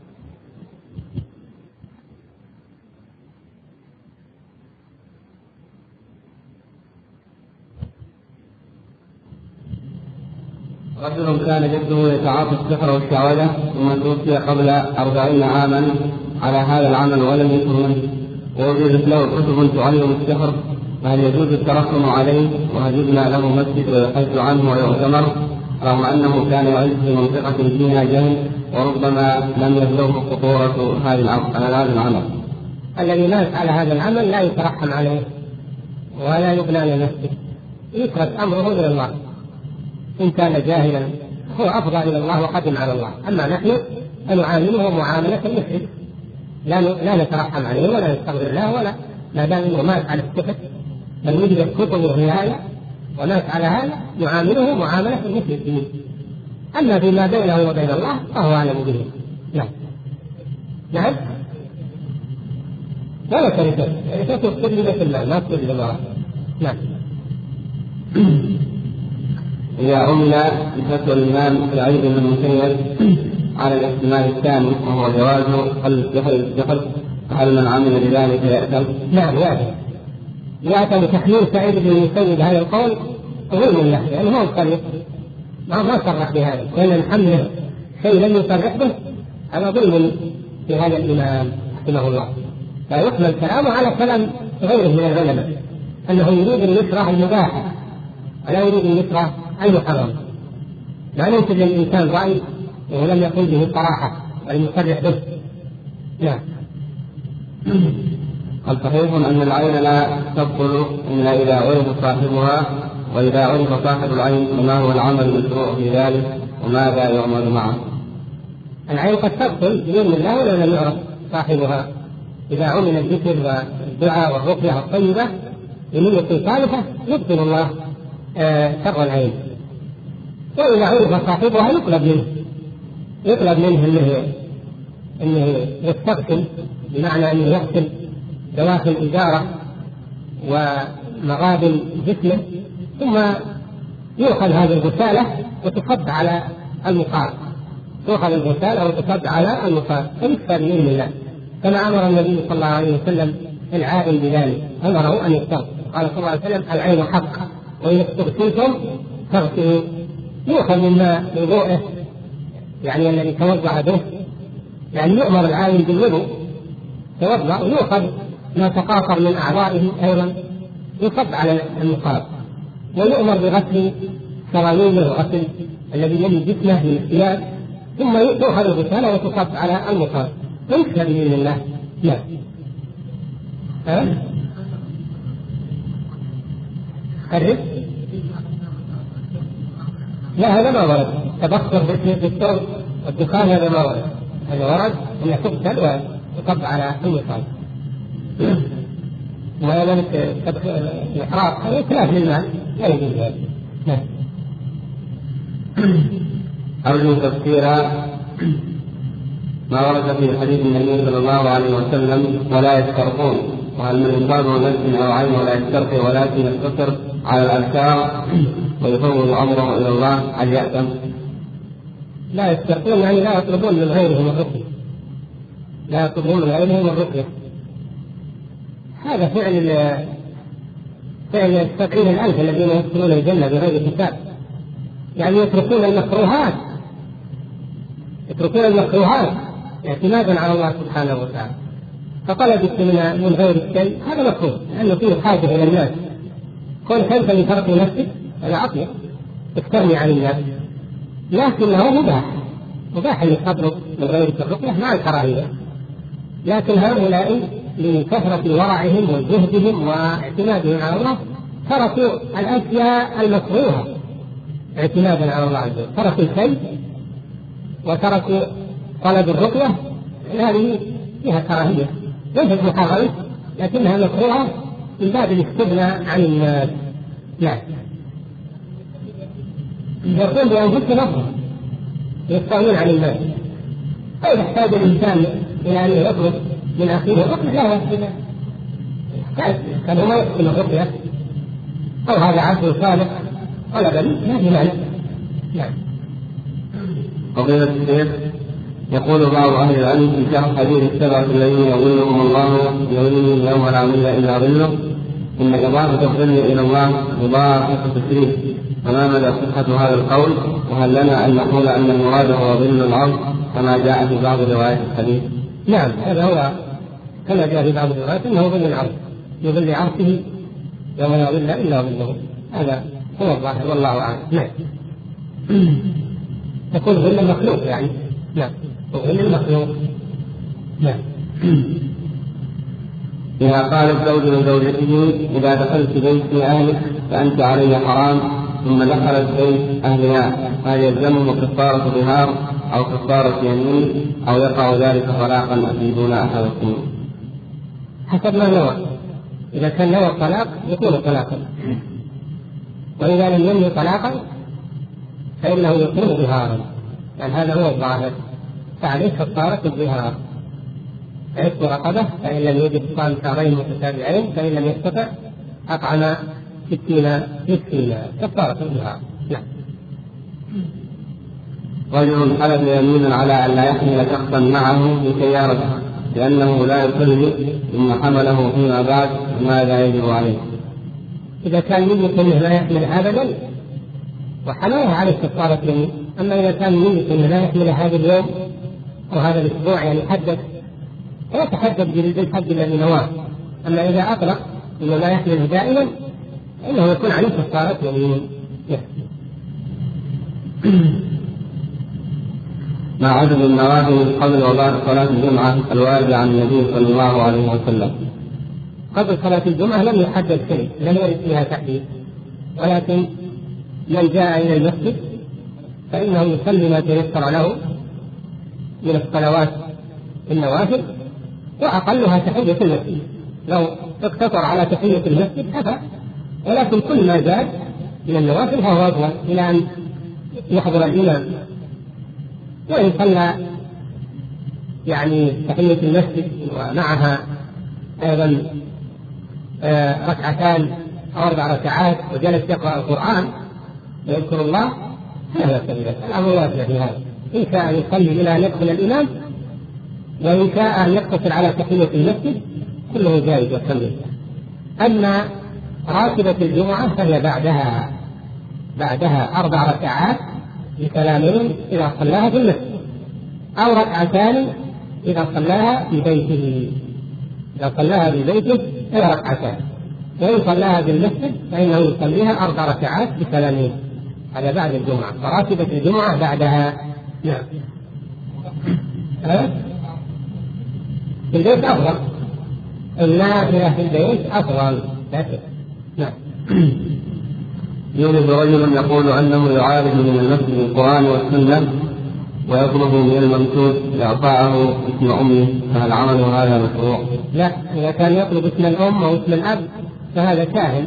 رجل كان جده يتعاطى السحر والشعوذة ثم توفي قبل 40 عاما على هذا العمل ولم يكن منه، ووجدت له كتب تعلم السحر، فهل يجوز الترحم عليه؟ وهل يبنى له مسجد ويحج عنه ويؤتمر رغم أنه كان يعيش في منطقة فيها جهل وربما لم يبلغه خطورة هذا العمل؟ الذي مات على هذا العمل لا يترحم عليه ولا يبنى لنفسه، يترك أمره إلى الله. إن كان جاهلا هو أفضى إلى الله وقدم على الله، أما نحن فنعامله معاملة المسلم، لا نترحم عليه ولا نستغفر له ولا، ما دام أنه مات على السحر بل وجدت كتب الرواية ومات على هذا نعامله معاملة المسلم. أما فيما بينه وبين الله فهو أعلم به. نعم ولا ترثه تصير لبيت الله ما تصير لله. نعم. إذا عمل بفتوى الإمام سعيد بن المسيب على الاحتمال الثاني وهو جواز السحر، هل من عمل بذلك يأثم؟ نعم يأثم تحميل سعيد بن المسيب هذا القول ظلم له، لأنه هو صريح ما صرح بهذا، لأن حمله شيء لم يصرح به هذا ظلم في هذا الإمام رحمه الله. لا يحمل كلامه على كلام غيره من العلماء أنه يريد النصرة المباحة ولا يريد النصرة المحرم. لا ننسب للإنسان رأي ولم يقل به صراحة ولم يصرح به. نعم. هل صحيح أن العين لا تبطل إلا إذا عرف صاحبها، وإذا عرف صاحب العين فما هو العمل المشروع في ذلك وماذا يعمل معه؟ العين قد تبطل بإذن الله ولو لم يعرف صاحبها، إذا عمل الذكر والدعاء والرقية الطيبة بنية صالحة يبطل الله شر العين. وإذا عرف صاحبها يطلب منه أنه يستغسل، بمعنى أنه يغسل دواخل إزارة ومغابن جسمه، ثم يؤخذ هذه الغسالة وتصب على المقام، تؤخذ الغسالة وتصب على المقام فيكفى بإذن الله، كما أمر النبي صلى الله عليه وسلم العائل بذلك، أمره أن يغتسل. قال صلى الله عليه وسلم: العين حق، وإذا استغسلتم فاغسلوا. يؤخذ من ماء وضوءه يعني الذي توضأ به، يعني يؤمر العائل بالوضوء توضأ، ويؤخذ ما تقاطر من أعضائه أيضا يصب على المقام، ويؤمر بغسل سراويله وغسل الذي يلي جسمه من الثياب، ثم تؤخذ الغسالة وتصب على المقام ويكفى بإذن الله. لا الرزق لا، هذا ما ورد. تبخر بالثوب والدخان هذا ما ورد، هذا ورد أن تغسل وتصب على المقام. ويمنع الإحراق هذا إتلاف للمال لا يجوز ذلك. أرجو تفسير ما ورد في حديث النبي صلى الله عليه وسلم: ولا يسترقون، وهل من يصاب نفس أو عين ولا يسترقي ولكن يقتصر على الأذكار ويفوض أمره إلى الله، هل يأتم؟ لا يسترقون يعني لا يطلبون من غيرهم الرقية، لا يطلبون من غيرهم الرقية. هذا فعل السبعين الألف الذين يدخلون الجنة بغير حساب، يعني يتركون المكروهات اعتمادا على الله سبحانه وتعالى. فطلب من غير الشيء هذا مكروه، لأنه فيه حاجة إلى الناس. كن كيف لترك نفسك هذا أطيب، تستغني عن الناس، لكنه مباح أن يطلب من غير الرقية مع الكراهية. لكن هؤلاء لكثرة ورعهم وجهدهم واعتمادهم على الله تركوا الأشياء المكروهة اعتمادا على الله عز وجل، تركوا الكي وتركوا طلب الرقية. هذه فيها كراهية ليست محرمة لكنها مكروهة من باب الاستغناء عن الناس. لا يقول بأنفسهم أفضل، يستغنون عن الناس. فإذا احتاج الإنسان إلى أن يطلب من أخيه الرقية لا يحتاج، كان هو يحسن الرقية أو هذا عبد صالح طلب لي ما في معنى. نعم. فضيلة الشيخ، يقول بعض أهل العلم في شرح حديث السبعة الذين يظلهم الله بظله يوم لا ظل إلا ظله، إن إضافة الظل إلى الله مضاعفة التشريف، فما مدى صحة هذا القول؟ وهل لنا أن نقول أن المراد هو ظل العرش كما جاء في بعض روايات الحديث؟ نعم، هذا هو كما جاء في بعض الروايات أنه ظل العرش، يظل عرشه يوم لا ظل إلا ظله، هذا هو الظاهر والله أعلم. نعم. تكون ظل المخلوق يعني. نعم، ظل المخلوق. نعم. إذا قال الزوج لزوجته: إذا دخلت بيت أهلك فأنت علي حرام، ثم دخلت بيت أهلها، هل يلزمه كفارة ظهار أو كفارة يمين أو يقع ذلك طلاقا أفيدون أحدكم؟ حسب ما نوى. إذا كان نوى الطلاق يكون طلاقا، وإذا لم ينوي طلاقا فإنه يكون ظهارا، يعني هذا هو الظاهر. فعليه كفارة الظهار، عتق رقبة فإن لم يجد صام شهرين متتابعين، فإن لم يستطع أطعم 60 مسكينا، كفارة الظهار. نعم. رجل حلف يمينا على أن لا يحمل شخصا معه في سيارته لأنه لا يصلي ثم حمله فيما بعد، ماذا يجب عليه؟ إذا كان يملك أنه لا يحمل أبدا وحمله عليه كفارة يمين. أما إذا كان يملك أنه لا يحمل هذا اليوم أو هذا الأسبوع يعني حدد فيتحدد بالحد الذي نواه. أما إذا أطلق أنه لا يحمله دائما فإنه يكون عليه كفارة يمين. ما عدد النوافل قبل وبعد صلاة الجمعة الواردة عن النبي صلى الله عليه وسلم؟ قبل صلاة الجمعة لم يحدد شيء، لم يرد فيها تحديد، ولكن من جاء إلى المسجد فإنه يصلي ما تيسر له من الصلوات النوافل، وأقلها تحية المسجد. لو اقتصر على تحية المسجد كفى، ولكن كل ما زاد من النوافل فهو أفضل إلى أن يحضر الإمام. وإن صلى يعني تحية المسجد ومعها أيضا ركعتان أو 4 ركعات وجلس يقرأ القرآن ويذكر الله هذا الأمر واسع في هذا، إن شاء أن يصلي إلى أن يدخل الإمام، وإن شاء أن يقتصر على تحية المسجد، كله جائز وسمي. أما راتبة الجمعة فهي بعدها 4 ركعات بسلامين إذا صلاها في المسجد، أو 2 ركعتان إذا صلاها في بيته. إذا صلاها في بيته هي 2 ركعتان، وإن صلاها في المسجد فإنه يصليها 4 ركعات بسلامين. هذا بعد الجمعة، فراتبة الجمعة بعدها. نعم. في البيت أفضل، النافلة في البيت أفضل. نعم. يولد رجل يقول أنه يعالج من المسجد القرآن والسنة ويطلب من الممسوك إعطاءه اسم أمه، فهل عمل هذا مشروع؟ لا، إذا كان يطلب اسم الأم أو اسم الأب فهذا كاهن،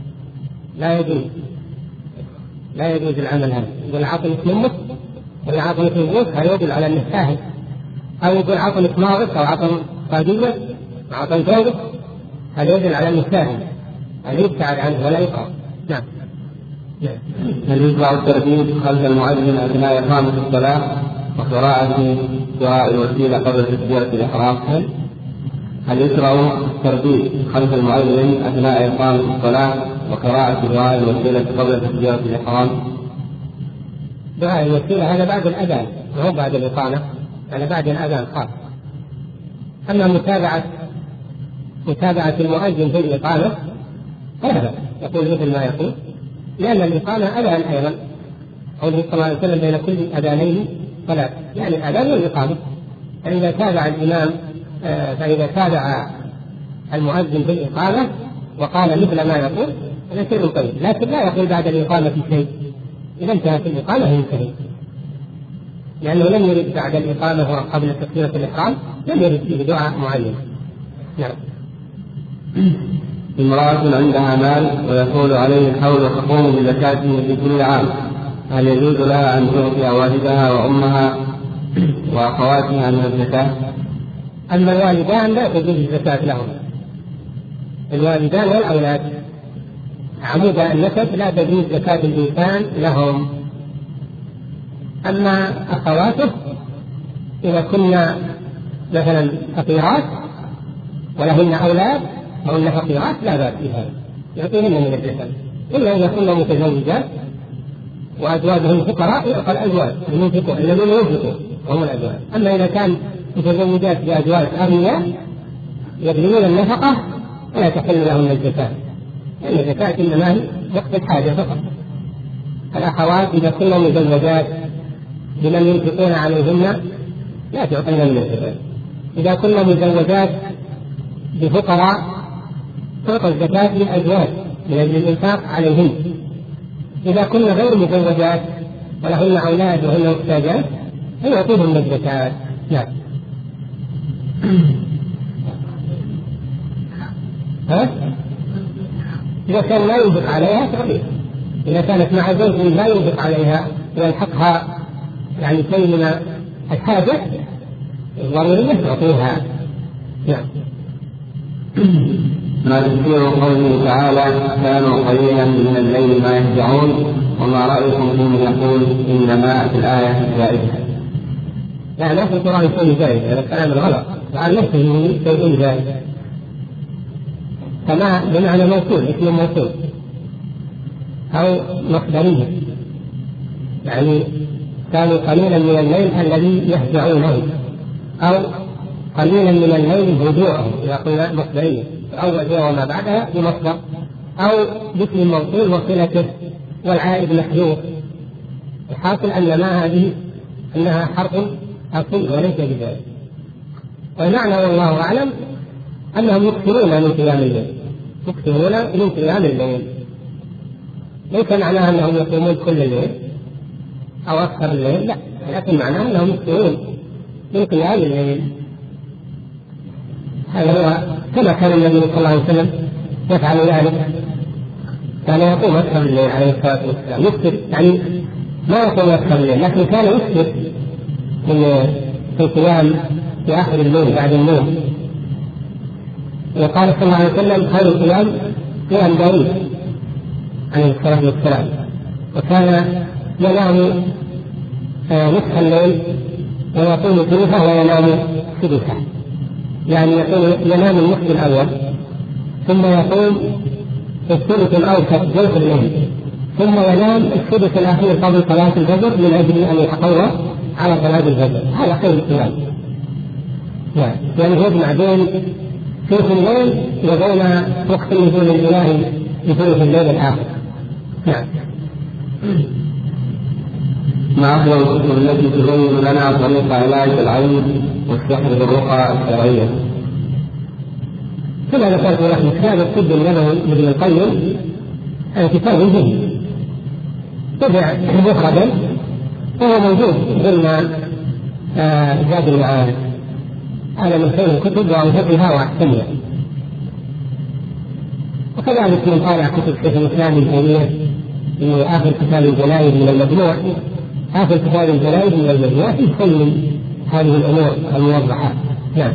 لا يجوز العمل هذا. يقول عطني اسم أمك ولا عطني اسم أبوك، هذا يدل على أنه كاهن. أو يقول عطني اسم ناقص أو عطني قادية أو عطني ثابت، هذا يدل على أنه كاهن، هذا يبتعد عنه ولا يقرأ. نعم. هل يشرع الترديد خلف المؤذن أثناء إقامة الصلاة وقراءة دعاء الوسيلة قبل تكبيرة الإحرام؟ هل يشرع الترديد خلف المؤذن أثناء إقامة الصلاة وقراءة دعاء الوسيلة قبل تكبيرة الإحرام؟ دعاء الوسيلة هذا بعد الأذان، وهو بعد الإقامة، هذا بعد الأذان خاص. أما متابعة المؤذن في الإقامة هذا يقول مثل ما يقول، لأن الإقامة أذان أيضا، قوله صلى الله عليه وسلم بين كل أذانين صلاة، يعني الأذان والإقامة. فإذا تابع الإمام فإذا تابع المؤذن في الإقامة وقال مثل ما يقول هذا شيء طيب، لكن لا يقول بعد الإقامة شيء. إذا انتهت الإقامة ينتهي، لأنه لم يرد بعد الإقامة قبل تكبيرة الإحرام، لم يرد فيه دعاء معين. نعم. امرأة عندها مال ويقول عليه الحول وتقوم بزكاته في كل عام، هل يجوز لها أن تعطي والدها وأمها وأخواتها من الزكاة؟ أما الوالدان لا تجوز الزكاة لهم، الوالدان والأولاد عمود النسب لا تجوز زكاة الإنسان لهم. أما أخواته إذا كنا مثلا فقيرات ولهن أولاد وهن فقيرات لا بأس بهذا، يعطيهن من الزكاة، إلا إذا كنا متزوجات وأزواجهن فقراء يعطى الأزواج الذين ينفقوا هم الأزواج. أما إذا كان متزوجات بأزواج أغنياء يبذلون النفقة ولا تحل لهم الزكاة، لأن الزكاة إنما هي وقت الحاجة فقط. الأخوات إذا كنا مزوجات بمن ينفقون عليهن لا تعطينا من الزكاة. إذا كنا مزوجات بفقراء تعطى الزكاة للأزواج من أجل الإنفاق عليهن. إذا كنا غير مزوجات ولهن أولاد وهن محتاجات فيعطيهم الزكاة. نعم. إذا كان لا ينفق عليها تعطيها، إذا كانت مع زوج لا ينفق عليها ويلحقها يعني شيء من الحاجة الضرورية تعطيها. نعم. ما تذكر قوله تعالى كانوا قليلا من الليل ما يهجعون، وما رأيكم فيمن يقول إنما في الآية زائدة؟ لا، لا في القرآن شيء زائد، هذا الكلام الغلط، وعن نفسه شيء زائد، كما بمعنى موصول، اسم موصول أو مصدرية، يعني كانوا قليلا من الليل الذي يهجعونه، أو قليلا من الليل هدوءه إذا قلنا مصدرية، أول هي وما بعدها بمصدر، أو باسم موصول وصلته والعائد محذوف. الحاصل أن ما هذه أنها حرف أصلي وليس بذلك. والمعنى والله أعلم أنهم يكثرون من قيام الليل، يكثرون من قيام الليل، ليس معناها أنهم يقومون كل الليل أو أكثر الليل، لا، لكن معناها أنهم يكثرون من قيام الليل. هذا هو كما كان النبي صلى الله عليه وسلم يفعل ذلك، كان يقوم أكثر الليل عليه الصلاة والسلام، يكثر يعني ما يقوم أكثر الليل، لكن كان يكثر في القيام في آخر الليل بعد النوم. وقال صلى الله عليه وسلم خير القيام قيام داوود عليه الصلاة والسلام، وكان ينام نصف الليل ويقوم ثلثه وينام سدسه، يعني ينام النصف الأول ثم يقوم الثلث الأوسط جوف الليل ثم ينام السدس الأخير قبل صلاة الفجر من أجل أن يتقوى على صلاة الفجر. هذا خير القيام، يعني يجمع بين ثلث الليل وبين وقت نزول الإله بثلث الليل الآخر. نعم. ما أفضل الكتب التي تبين لنا طريق علاج العين والسحر بالرقى الشرعية؟ كما ذكرت لكم كتاب الطب النبوي لابن القيم هذا كتاب جيد طبع مفردا وهو موجود ضمن زاد المعاد، هذا من خير الكتب وأوثقها وأحسنها. وكذلك من طالع كتب شيخ الإسلام ابن تيمية في آخر كتاب الجنائز من المجموع، آخر كتاب الجنائز من المجموع في كل هذه الأمور الموضحة. نعم.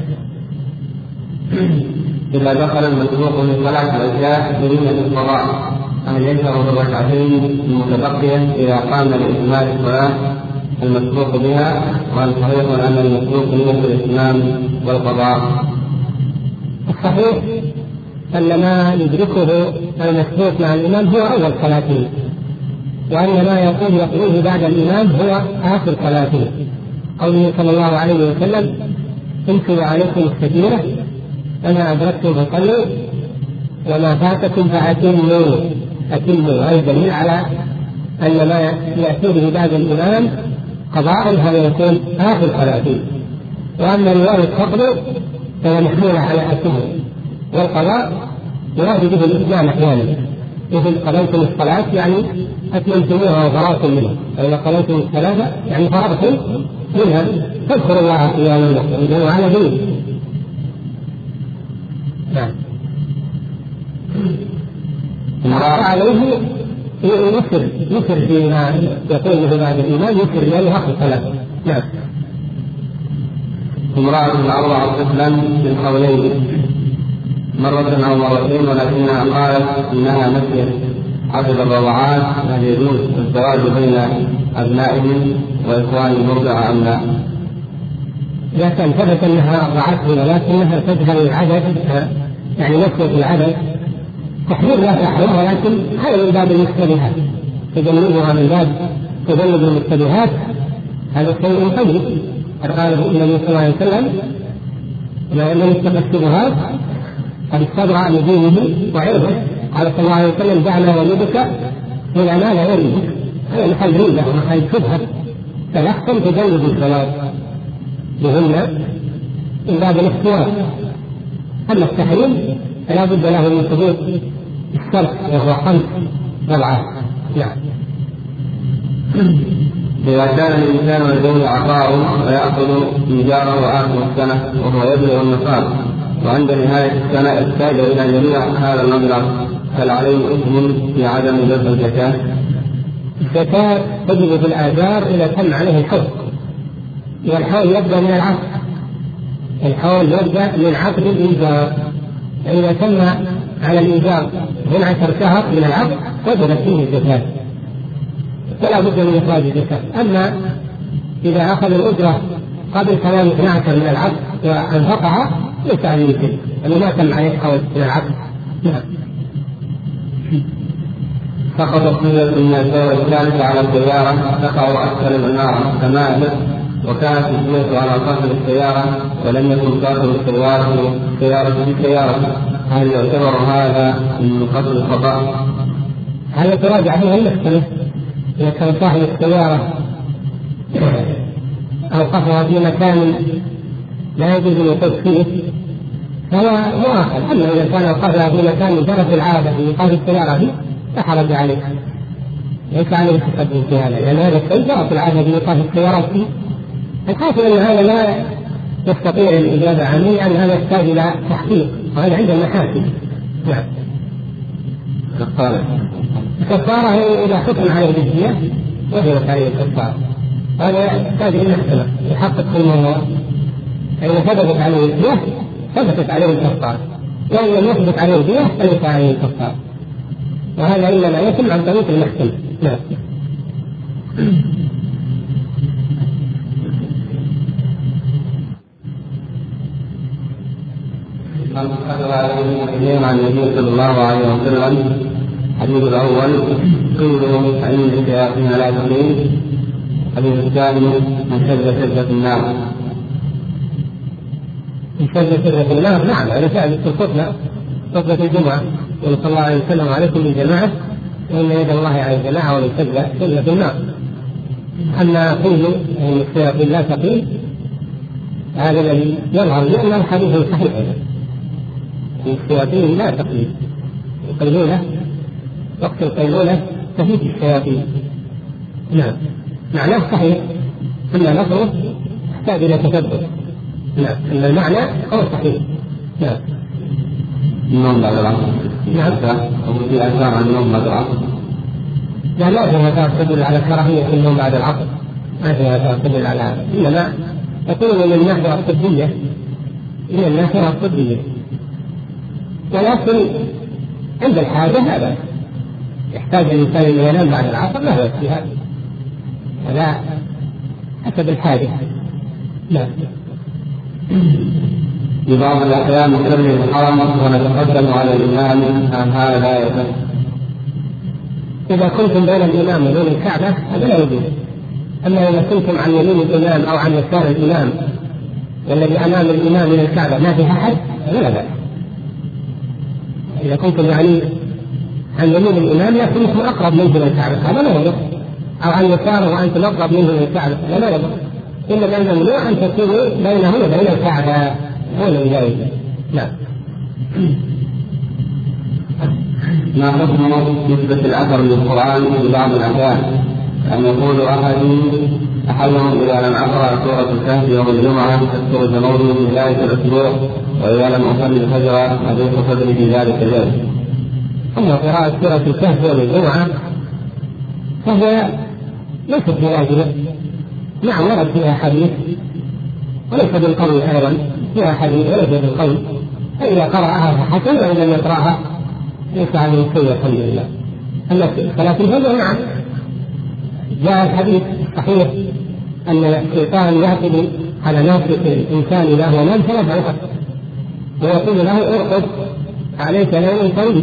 إذا دخل المسبوق من ثلاث الأشياء بنية الصلاة هل يشرع بالركعتين المتبقية إذا قام لإتمام الصلاة المسبوق بها؟ وهل صحيح أن المسبوق نية الإتمام والقضاء؟ الصحيح أن ما يدركه المسبوق مع الإمام هو أول صلاته، وأن ما يقوله بعد الإمام هو آخر صلاته. قوله صلى الله عليه وسلم: امسوا عليكم السكينة فما أدركتم فصلوا وما فاتكم فأتموا. هذا دليل على أن ما يأتي به بعد الإمام قضاء هذا يكون آخر صلاته. وأما رواية فقر فهي محمولة على أتموا، والقضاء يراد به الإتمام أحيانا، مثل قضيتم الصلاة يعني أتممتموها وفرغتم منها، فإذا قضيتم الصلاة يعني فرغتم منها فاذكروا الله قياما وقعودا وعلى جنوب. نعم. عليه يسر فيما يقول له بعد الإيمان، يسر له حق الصلاة. نعم. امرأة أرضعت طفلا من حولين مرة أو مرتين ولكنها قالت إنها نسيت عدد الرضعات، هل يجوز الزواج بين أبنائهم وإخوان المرضع أم لا؟ إذا كان ثبت أنها أرضعته ولكنها تجهل العدد يعني نسيت العدد تحرير لا تحرم، ولكن هذا من باب المشتبهات، تجنبها من باب تجنب المشتبهات، هذا شيء طيب. قال النبي صلى الله عليه وسلم: من اتقى الشبهات قد استبرأ لدينه وعرضه. قال صلى الله عليه وسلم: دع ما يريبك إلى ما لا يريبك. هذا محل ريبة ومحل شبهة، فيحكم تجنب الصلاة بهن من باب الاختيار. أما التحريم فلا بد له من ثبوت الشرط وهو 5 رضعات. نعم. إذا كان الإنسان لديه عطاء ويأخذ إيجاره آخر السنة وهو يبلغ النصاب وعند نهاية السنة احتاج إلى جميع هذا المبلغ، هل عليه إثم في عدم دفع الزكاة؟ الزكاة تجب في الآجار إذا تم عليه الحول، والحول يبدأ من العقد. الحول يبدأ من عقد الإيجار، إذا تم على الإيجار 12 شهر من العقد وجبت فيه الزكاة، فلا بد من إخراج الزكاة. أما إذا أخذ الأجرة قبل تمام 12 من العقد وأنفقها ليس عليه شيء، لأنه ما تم عليه حول من العقد. نعم. سقطت قيمة من الدورة الثالثة على السيارة تقع أكثر العمارة كمائل، وكانت القيمة على صاحب السيارة ولم يكن صاحب السيارة في سيارته، هل يعتبر هذا من قتل الخطأ؟ هذا تراجع فيه المحكمة. إذا كان صاحب السيارة أوقفها في مكان لا يجوز الوقوف فيه فهو مؤاخذ. أما إذا كان أوقفها في مكان جرت العادة في إيقاف السيارة فيه فحرج عليه، ليس عليه التقدم في هذا، لأن هذا الشيء جرت العادة في إيقاف السيارات فيه. الحاصل أن هذا لا يستطيع الإجابة عنه، لأن هذا يحتاج إلى تحقيق، وهذا عند المحاكم. نعم. الكفارة إذا حكم عليه بالدية وجبت عليه الكفارة، هذا يحتاج إلى محكمة يحقق في الموضوع. فإذا ثبتت عليه الدية ثبتت عليه الكفارة، وإن لم يثبت عليه الدية فليس عليه الكفارة، وهذا إنما يتم عن طريق المحكمة. نعم. عن النبي صلى الله عليه وسلم الحديث الأول قيلوا فإن الشياطين لا تقيل. الحديث الثاني من شد شدة النار. من شد شدة النار، نعم، هذا ثابت في الخطبة، خطبة الجمعة، صلى الله عليه وسلم عليكم بالجماعة وإن يد الله على الجماعة ومن شدة النار. أما قيلوا أن الشياطين لا تقيل هذا الذي يظهر لأن الحديث صحيح، الشياطين لا تقيل، القيلولة وقت القيلولة تفيد الشياطين. نعم، معناه صحيح، أما لفظه يحتاج إلى تثبت. نعم، أن المعنى هو صحيح. نعم. النوم بعد العصر. نعم. أو في آثار عن النوم بعد العصر. لا في آثار تدل على كراهية النوم بعد العصر، ما في آثار تدل على هذا، إنما تكون من الناحية الطبية، من الناحية الطبية، ولكن عند الحاجة هذا يحتاج الإنسان أن ينام بعد العصر، لا بأس بهذا، هذا حسب الحاجة. لا. في بعض الأحيان نكرر الحرم ونتقدم على الإمام، هذا لا يجوز. إذا كنتم بين الإمام وبين الكعبة هذا لا يجوز. أما إذا كنتم عن يمين الإمام أو عن يسار الإمام والذي أمام الإمام من الكعبة ما فيها أحد فلا بأس. إذا كنتم يعني عن يمين الإمام لكنكم أقرب منه من الكعبة هذا لا يضر، أو عن يساره وأنتم أقرب منه من الكعبة هذا لا يضر، إلا أن الممنوع أن تكونوا بينه وبين الكعبة، هو الذي لا يجوز. نعم. ما حكم نسبة الأثر للقرآن في بعض الأحيان؟ أن يقول أحدهم إذا لم أقرأ سورة الكهف يوم الجمعة تذكر جنوبي في ذلك الأسبوع، وإذا لم أصلي الفجر أضيق صدري في ذلك اليوم. أما قراءة سورة الكهف يوم الجمعة فهي ليست بواجبة، نعم ورد فيها حديث وليس بالقول أيضا، فيها حديث وليس بالقول، فإذا قرأها فحسن وإذا لم يقرأها ليس عليه شيء الحمد لله. أما صلاة الفجر نعم جاء الحديث صحيح أن الشيطان يعقد على ناصية الإنسان إذا هو نام 3 عقد ويقول له ارقد عليك ليل طويل،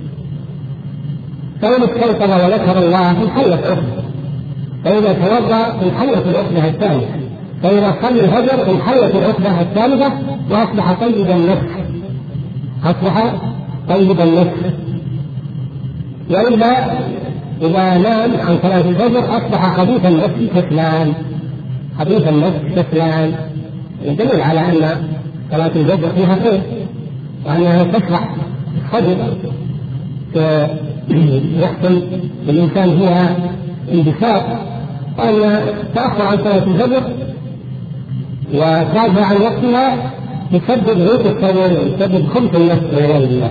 فإن استيقظ وذكر الله انحلت عقده، فإذا توضأ انحلت العقدة الثانية، فإذا صلى الفجر انحلت العقدة الثالثة وأصبح طيب النفس، أصبح طيب النفس. وإلا إذا نام عن صلاة الفجر أصبح خبيث النفس كسلان، خبيث النفس كسلان، يدل على أن صلاة الفجر فيها خير وأنها تشرح صدر يحصل للإنسان فيها انبساط، وأن تأخر عن صلاة الفجر وتراجع عن وقتها يسبب غيث الصدر ويسبب خبث النفس والعياذ بالله.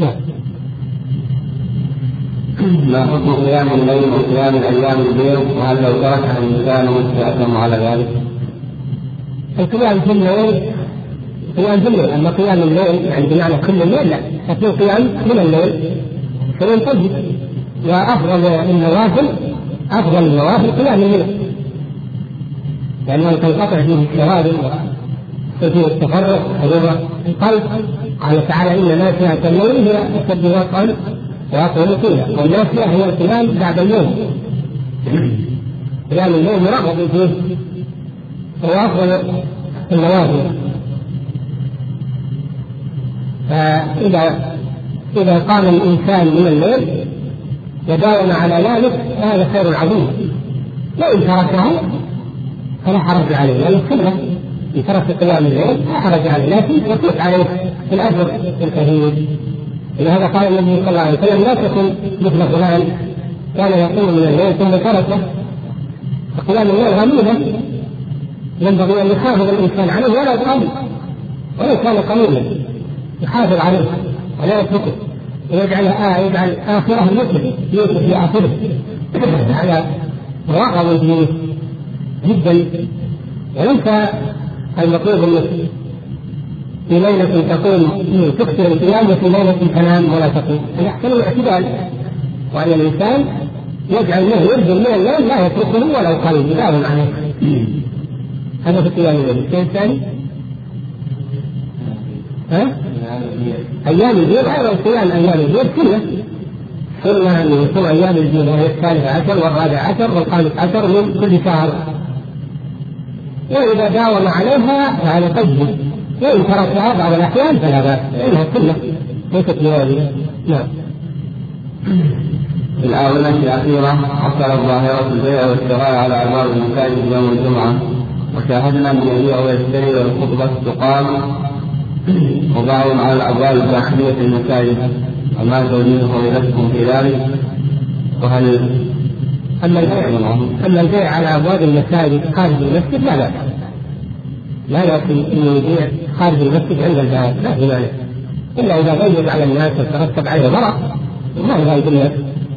ما حكم قيام الليل وقيام الأيام البيض، وهل لو تركها الإنسان يأثم على ذلك؟ القيام في الليل قيام في الليل، أما قيام الليل يعني بمعنى كل الليل لا، لكن قيام من الليل فينطبق، وأفضل النوافل قيام الليل لأنه تنقطع فيه الشواغل وفيه التفرق حضور القلب. قال تعالى إن ناشئة الليل هي أشد وطئا وأطول قيلا، والناشئة هي القيام بعد اليوم، قيام الليل مرغب فيه هو أفضل النوافل. فإذا قام الإنسان من الليل وداوم على ذلك هذا خير عظيم، وإن تركه فلا حرج عليه، لأن السنة إن ترك قيام الليل لا حرج عليه، لكن يفوت عليه في الأجر الكثير. لهذا قال النبي صلى الله عليه وسلم لا تكن مثل فلان كان يقوم من الليل ثم تركه، فقيام الليل غنيمة ينبغي أن يحافظ الإنسان عليه ولو كان قليلا، يحافظ عليه ولا يتركه، ويجعل آخره يوسف في آخره على مراقبة فيه جدا. وليس المطلوب أنك في ليلة تقوم تكثر القيام وفي ليلة تنام ولا تقوم، يحصل الاعتدال، وأن الإنسان يجعل له ورد من الليل لا يتركه ولو قليل يداوم عليه. هذا في قيام الليل. الشيء الثاني أيام البيض، هذا صيام أيام البيض كله سنة أن يكون أيام البيض وهي 13 و14 و15 من كل شهر، وإذا داوم عليها فهذا تجزي، وإن تركها بعض الأحيان فلا بأس لأنها سنة ليست بواجبة. نعم. في الآونة الأخيرة حصلت ظاهرة البيع والشراء على أبواب المساجد يوم الجمعة، وشاهدنا من يبيع ويشتري والخطبة تقام وبعضهم على الأبواب الداخلية في المساجد، وما توجيه فضيلتكم في ذلك؟ وهل أما البيع على أبواب المساجد خارج المسجد لا بأس إنه يبيع خارج المسجد عند الباب لا بمانع، إلا إذا غيب على الناس وترتب عليه ضرر ما يغيب الناس.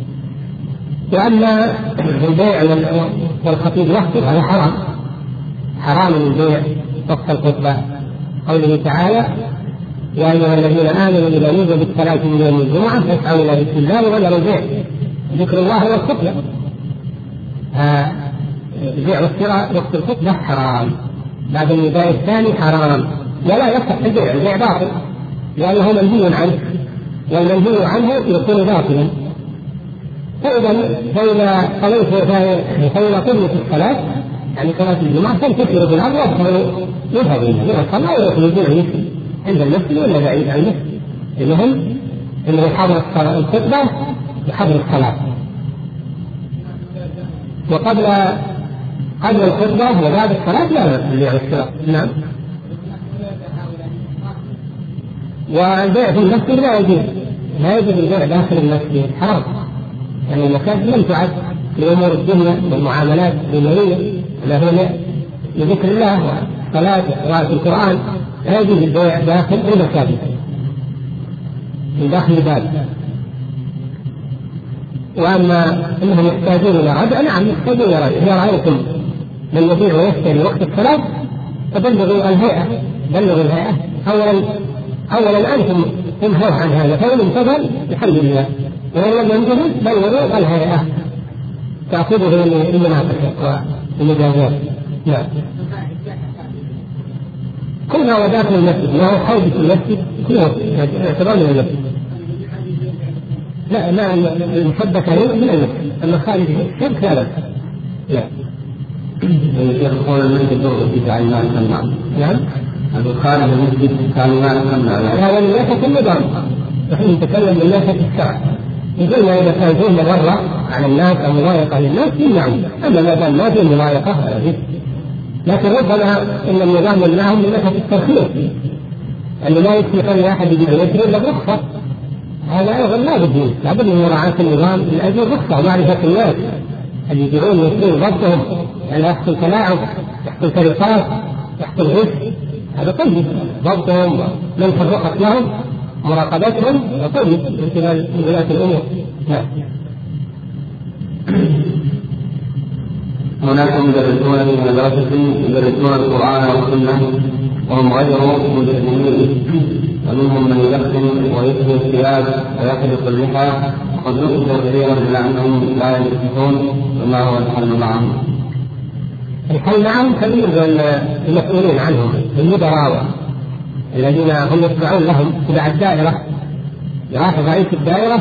وأما البيع والخطيب يخطب هذا حرام البيع وقت الخطبة. قوله تعالى: يا أيها الذين آمنوا إذا نودي بالصلاة من يوم الجمعة فاسعوا إلى ذكر الله وذروا البيع. ذكر الله والخطبة، البيع والشراء وقت الخطبة حرام، بعد النداء الثاني حرام، ولا يصح البيع باطل لأنه منهي عنه، والمنهي عنه يكون باطلا. فإذا قمت الصلاة يعني صلاة الجمعة تنتشر في الأرض ويدخلوا يذهبون إلى الصلاة ويخرجون عند المسجد ولا بعيد عن المسجد، المهم أنه يحضر الخطبة يحضر الصلاة. وقبل الخطبة وبعد الصلاة لا البيع والشراء. نعم. والبيع في المسجد لا يجوز البيع داخل المسجد، حرام، يعني المساجد لم تعد لأمور الدنيا والمعاملات الدنيوية، لا هو لذكر الله والصلاة وقراءة القرآن، لا يجوز البيع داخل المساجد من داخل الباب. وأما أنهم يحتاجون إلى ردع، نعم يحتاجون إلى ردع. إذا رأيتم من يبيع ويشتري وقت الصلاة فبلغوا الهيئة أولا أنتم تنهوا عن هذا، فإن انتظر الحمد لله، وإن لم ينتظر بلغوا الهيئة تأخذه المناقشة والمجازات. نعم. كل ما هو داخل المسجد ما هو حوض في المسجد كله يعتبر من المسجد. لا المحبة من المسجد، أما خارج الشرك لا. لا. يقول المسجد دور في تعليمات النعم. نعم. هذا خارج المسجد تعليمات النعم. هذا من ناحية النظام، نحن نتكلم من ناحية الشرع. يقول ما إذا كان فيه مضرة على الناس أو مضايقة للناس يمنعون، أما ما دام ما فيه مضايقة لكن ربما إن النظام لهم من ناحية الترخيص، أنه لا يسمح لأحد يجي يشتري إلا برخصة. هذا أيضا لا بد لابد من مراعاة النظام من أجل الرخصة ومعرفة الناس اللي يجيبون يشترون ضبطهم، يعني يحصل تلاعب، يحصل سرقات، يحصل غش، هذا طيب ضبطهم، منح الرخص لهم، مراقبتهم طيب من خلال ولاة الأمور. هناك مدرسون في مدرسة يدرسون القرآن والسنة وهم غير مدرسين، ومنهم من يدخن ويشبه الثياب ويحلق اللحى، وقد نقصوا كثيرا إلى أنهم لا يدرسون، وما هو الحل معهم؟ الحل معهم كبير المسؤولين عنهم، المدراء الذين هم يتبعون لهم تبع الدائرة، يراقب رئيس الدائرة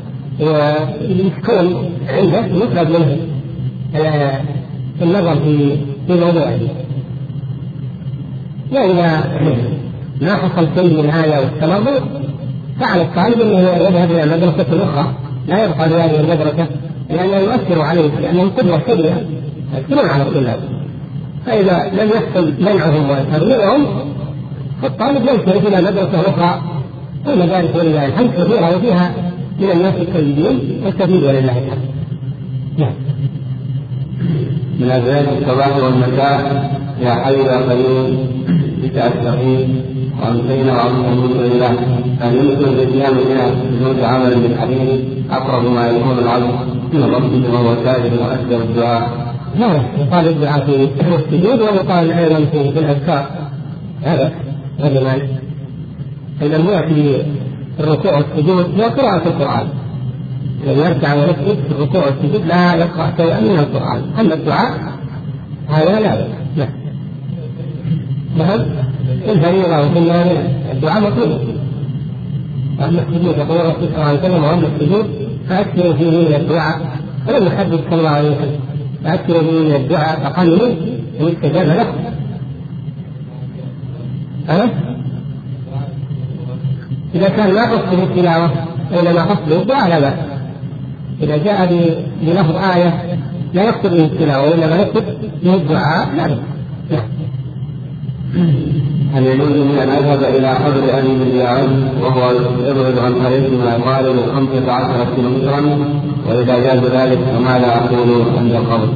ويكون عنده يطلب منه النظر في موضوعه. وإذا ما حصل شيء من هذا والتنظر فعلى الطالب أنه يذهب إلى مدرسة أخرى لا يبقى بهذه المدرسة، لأنه يؤثر عليه، لأنهم قدوة سيئة يؤثرون على الطلاب. فإذا لم يحصل منعهم وتغييرهم فالطالب ينصرف إلى مدرسة أخرى، والمدارس ولله الحمد كثيرة وفيها من الناس الطيبين والسبيل ولله الحمد. نعم. من أذان الصباح والمساء يا حي يا قيوم بك أستغيث وأمسينا وأمسينا لله أن يمكن الإتيان بها بدون عمل بالحديث أقرب ما يكون العبد من ربه وهو ساجد وأكثر الدعاء. نعم، يقال الدعاء في السجود ويقال أيضا في الأذكار، هذا غير مانع. إذا هو في الركوع والسجود وقراءة القرآن، الذي يركع ويسجد في الركوع والسجود لا يقرأ شيئا من القرآن. أما الدعاء هذا لا بأس. نعم في الفريضة وفي النافلة الدعاء مطلوب. أما السجود يقول الرسول صلى الله عليه وسلم وأما السجود فأكثروا فيه من الدعاء، ولم يحدث صلى الله عليه وسلم فأكثروا فيه من الدعاء فقلوا ويستجاب له. إذا كان ما قصده التلاوة وإنما قصده الدعاء لا بأس. إذا جاء بلفظ آية لا يقصد به التلاوة وإنما يقصد به الدعاء لا بأس. هل يجوز من أن أذهب إلى قبر أبي بالرياض وهو يبعد عن قرية ما يقارب 15 كيلومترا؟ وإذا جاز ذلك فماذا أقول عند القبر؟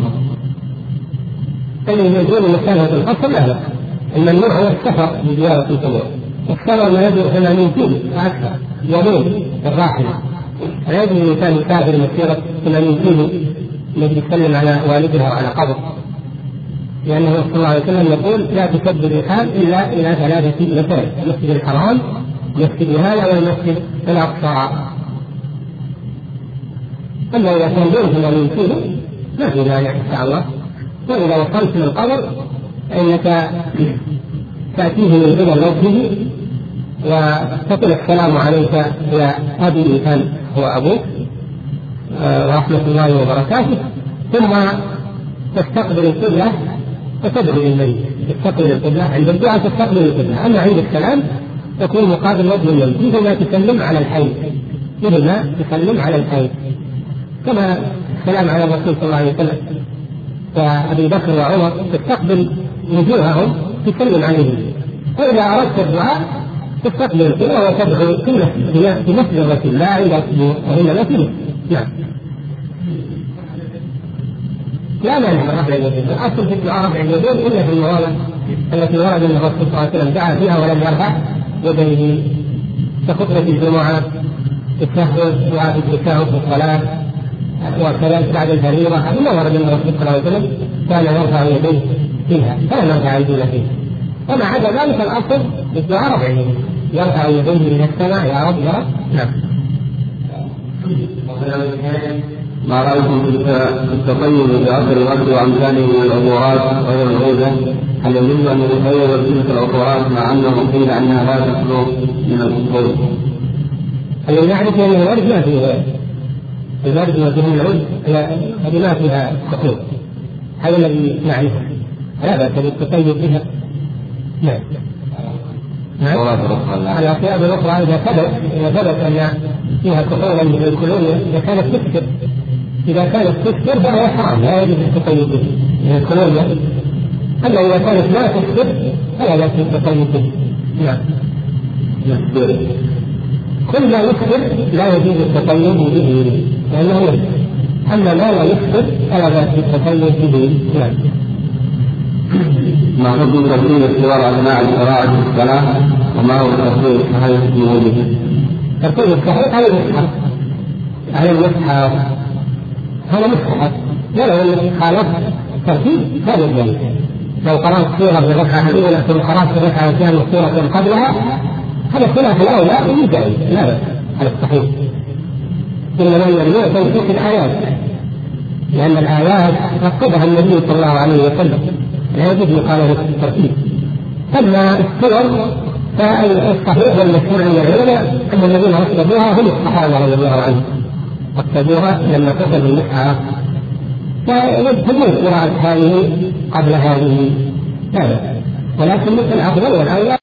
الذي يجوز مسافة القصر لا بأس. الممنوع هو السفر بزيارة القبور. السفر ما يبلغ 80 كيلو وأكثر يومين الراحلة. لا يجوز الإنسان يسافر مسيرة 80 كيلو الذي يسلم على والدها وعلى قبر، لأنه صلى الله عليه وسلم يقول لا تسد الرحال إلا إلى 3 مساجد: المسجد الحرام، مسجد هذا، والمسجد الأقصى. أما إذا كان دون 80 كيلو ما في مانع إن شاء الله. وإذا وصلت للقبر فإنك تأتيه من قبل وجهه وتقول السلام عليك يا أبي إن كان هو أبوك ورحمة الله وبركاته، ثم تستقبل القبلة وتدعو للميت. تستقبل القبلة عند الدعاء، تستقبل القبلة. أما عند السلام تكون مقابل وجه الميت، مثل ما تسلم على الحي، مثل ما تسلم على الحي، كما السلام على الرسول صلى الله عليه وسلم وأبي بكر وعمر تستقبل وجوههم تسلم عليهم. وإذا أردت الدعاء تستقبل القبلة وتدعو في مسجد الرسول لا عند القبور وإنما في مسجد. نعم. لا مانع من رفع اليدين. الأصل في الدعاء رفع اليدين إلا في المواضع التي ورد أن الرسول صلى الله عليه وسلم دعا فيها ولم يرفع يديه، كخطبة الجمعة، التهجد، دعاء التشهد في الصلاة، وكذلك بعد الفريضة. ما ورد أن الرسول صلى الله عليه وسلم كان يرفع يديه فيها فلا نرفع يدينا فيها. وما عدا ذلك الأصل بالدعاء رفع يديه، يرفع يديه إلى السماء: يا رب يا رب. نعم. ما رأيكم في التطيب بأثر الغد وأمثاله من العبورات غير الغيبة؟ هل يجوز أن يتغير تلك العبورات مع أنه قيل أنها لا تخلو من الأصول؟ الذي يعرف أن الورد ما فيه الورد وجه العود هذه ما فيها تخلو، هذا الذي نعرفه، لا بأس بالتطيب بها. نعم. الأطياب الأخرى إذا ثبت أن فيها كحولا من الكولونيا إذا كانت تسكر، إذا كانت تسكر فهي حرام لا يجوز التطيب به من الكولونيا. أما إذا كانت لا تسكر فلا بأس بالتطيب به. نعم. كل ما يسكر لا يجوز التطيب به لأنه يسكر، أما ما لا يسكر فلا بأس بالتطيب به. نعم. ما حكم ترتيب السور أثناء القراءة في الصلاة؟ وما هو الترتيب الصحيح في وجهه؟ الترتيب الصحيح على المصحف، على المصحف هذا مصحف، ولو أن خالف الترتيب لا يجوز. لو قرأت سورة في الركعة الأولى ثم قرأت في الركعة الثانية سورة قبلها هذا خلاف الأولى ويجوز، لا بأس على الصحيح. إنما الممنوع توثيق الآيات، لأن الآيات رتبها النبي صلى الله عليه وسلم، لا يجوز مخالفة الترتيب. أما السور فالصحيح والمشهور عند العلماء أن الذين رتبوها هم الصحابة رضي الله عنهم، رتبوها لما كتبوا المصحف، فيجوز قراءة هذه قبل هذه، ولكن الأفضل والأولى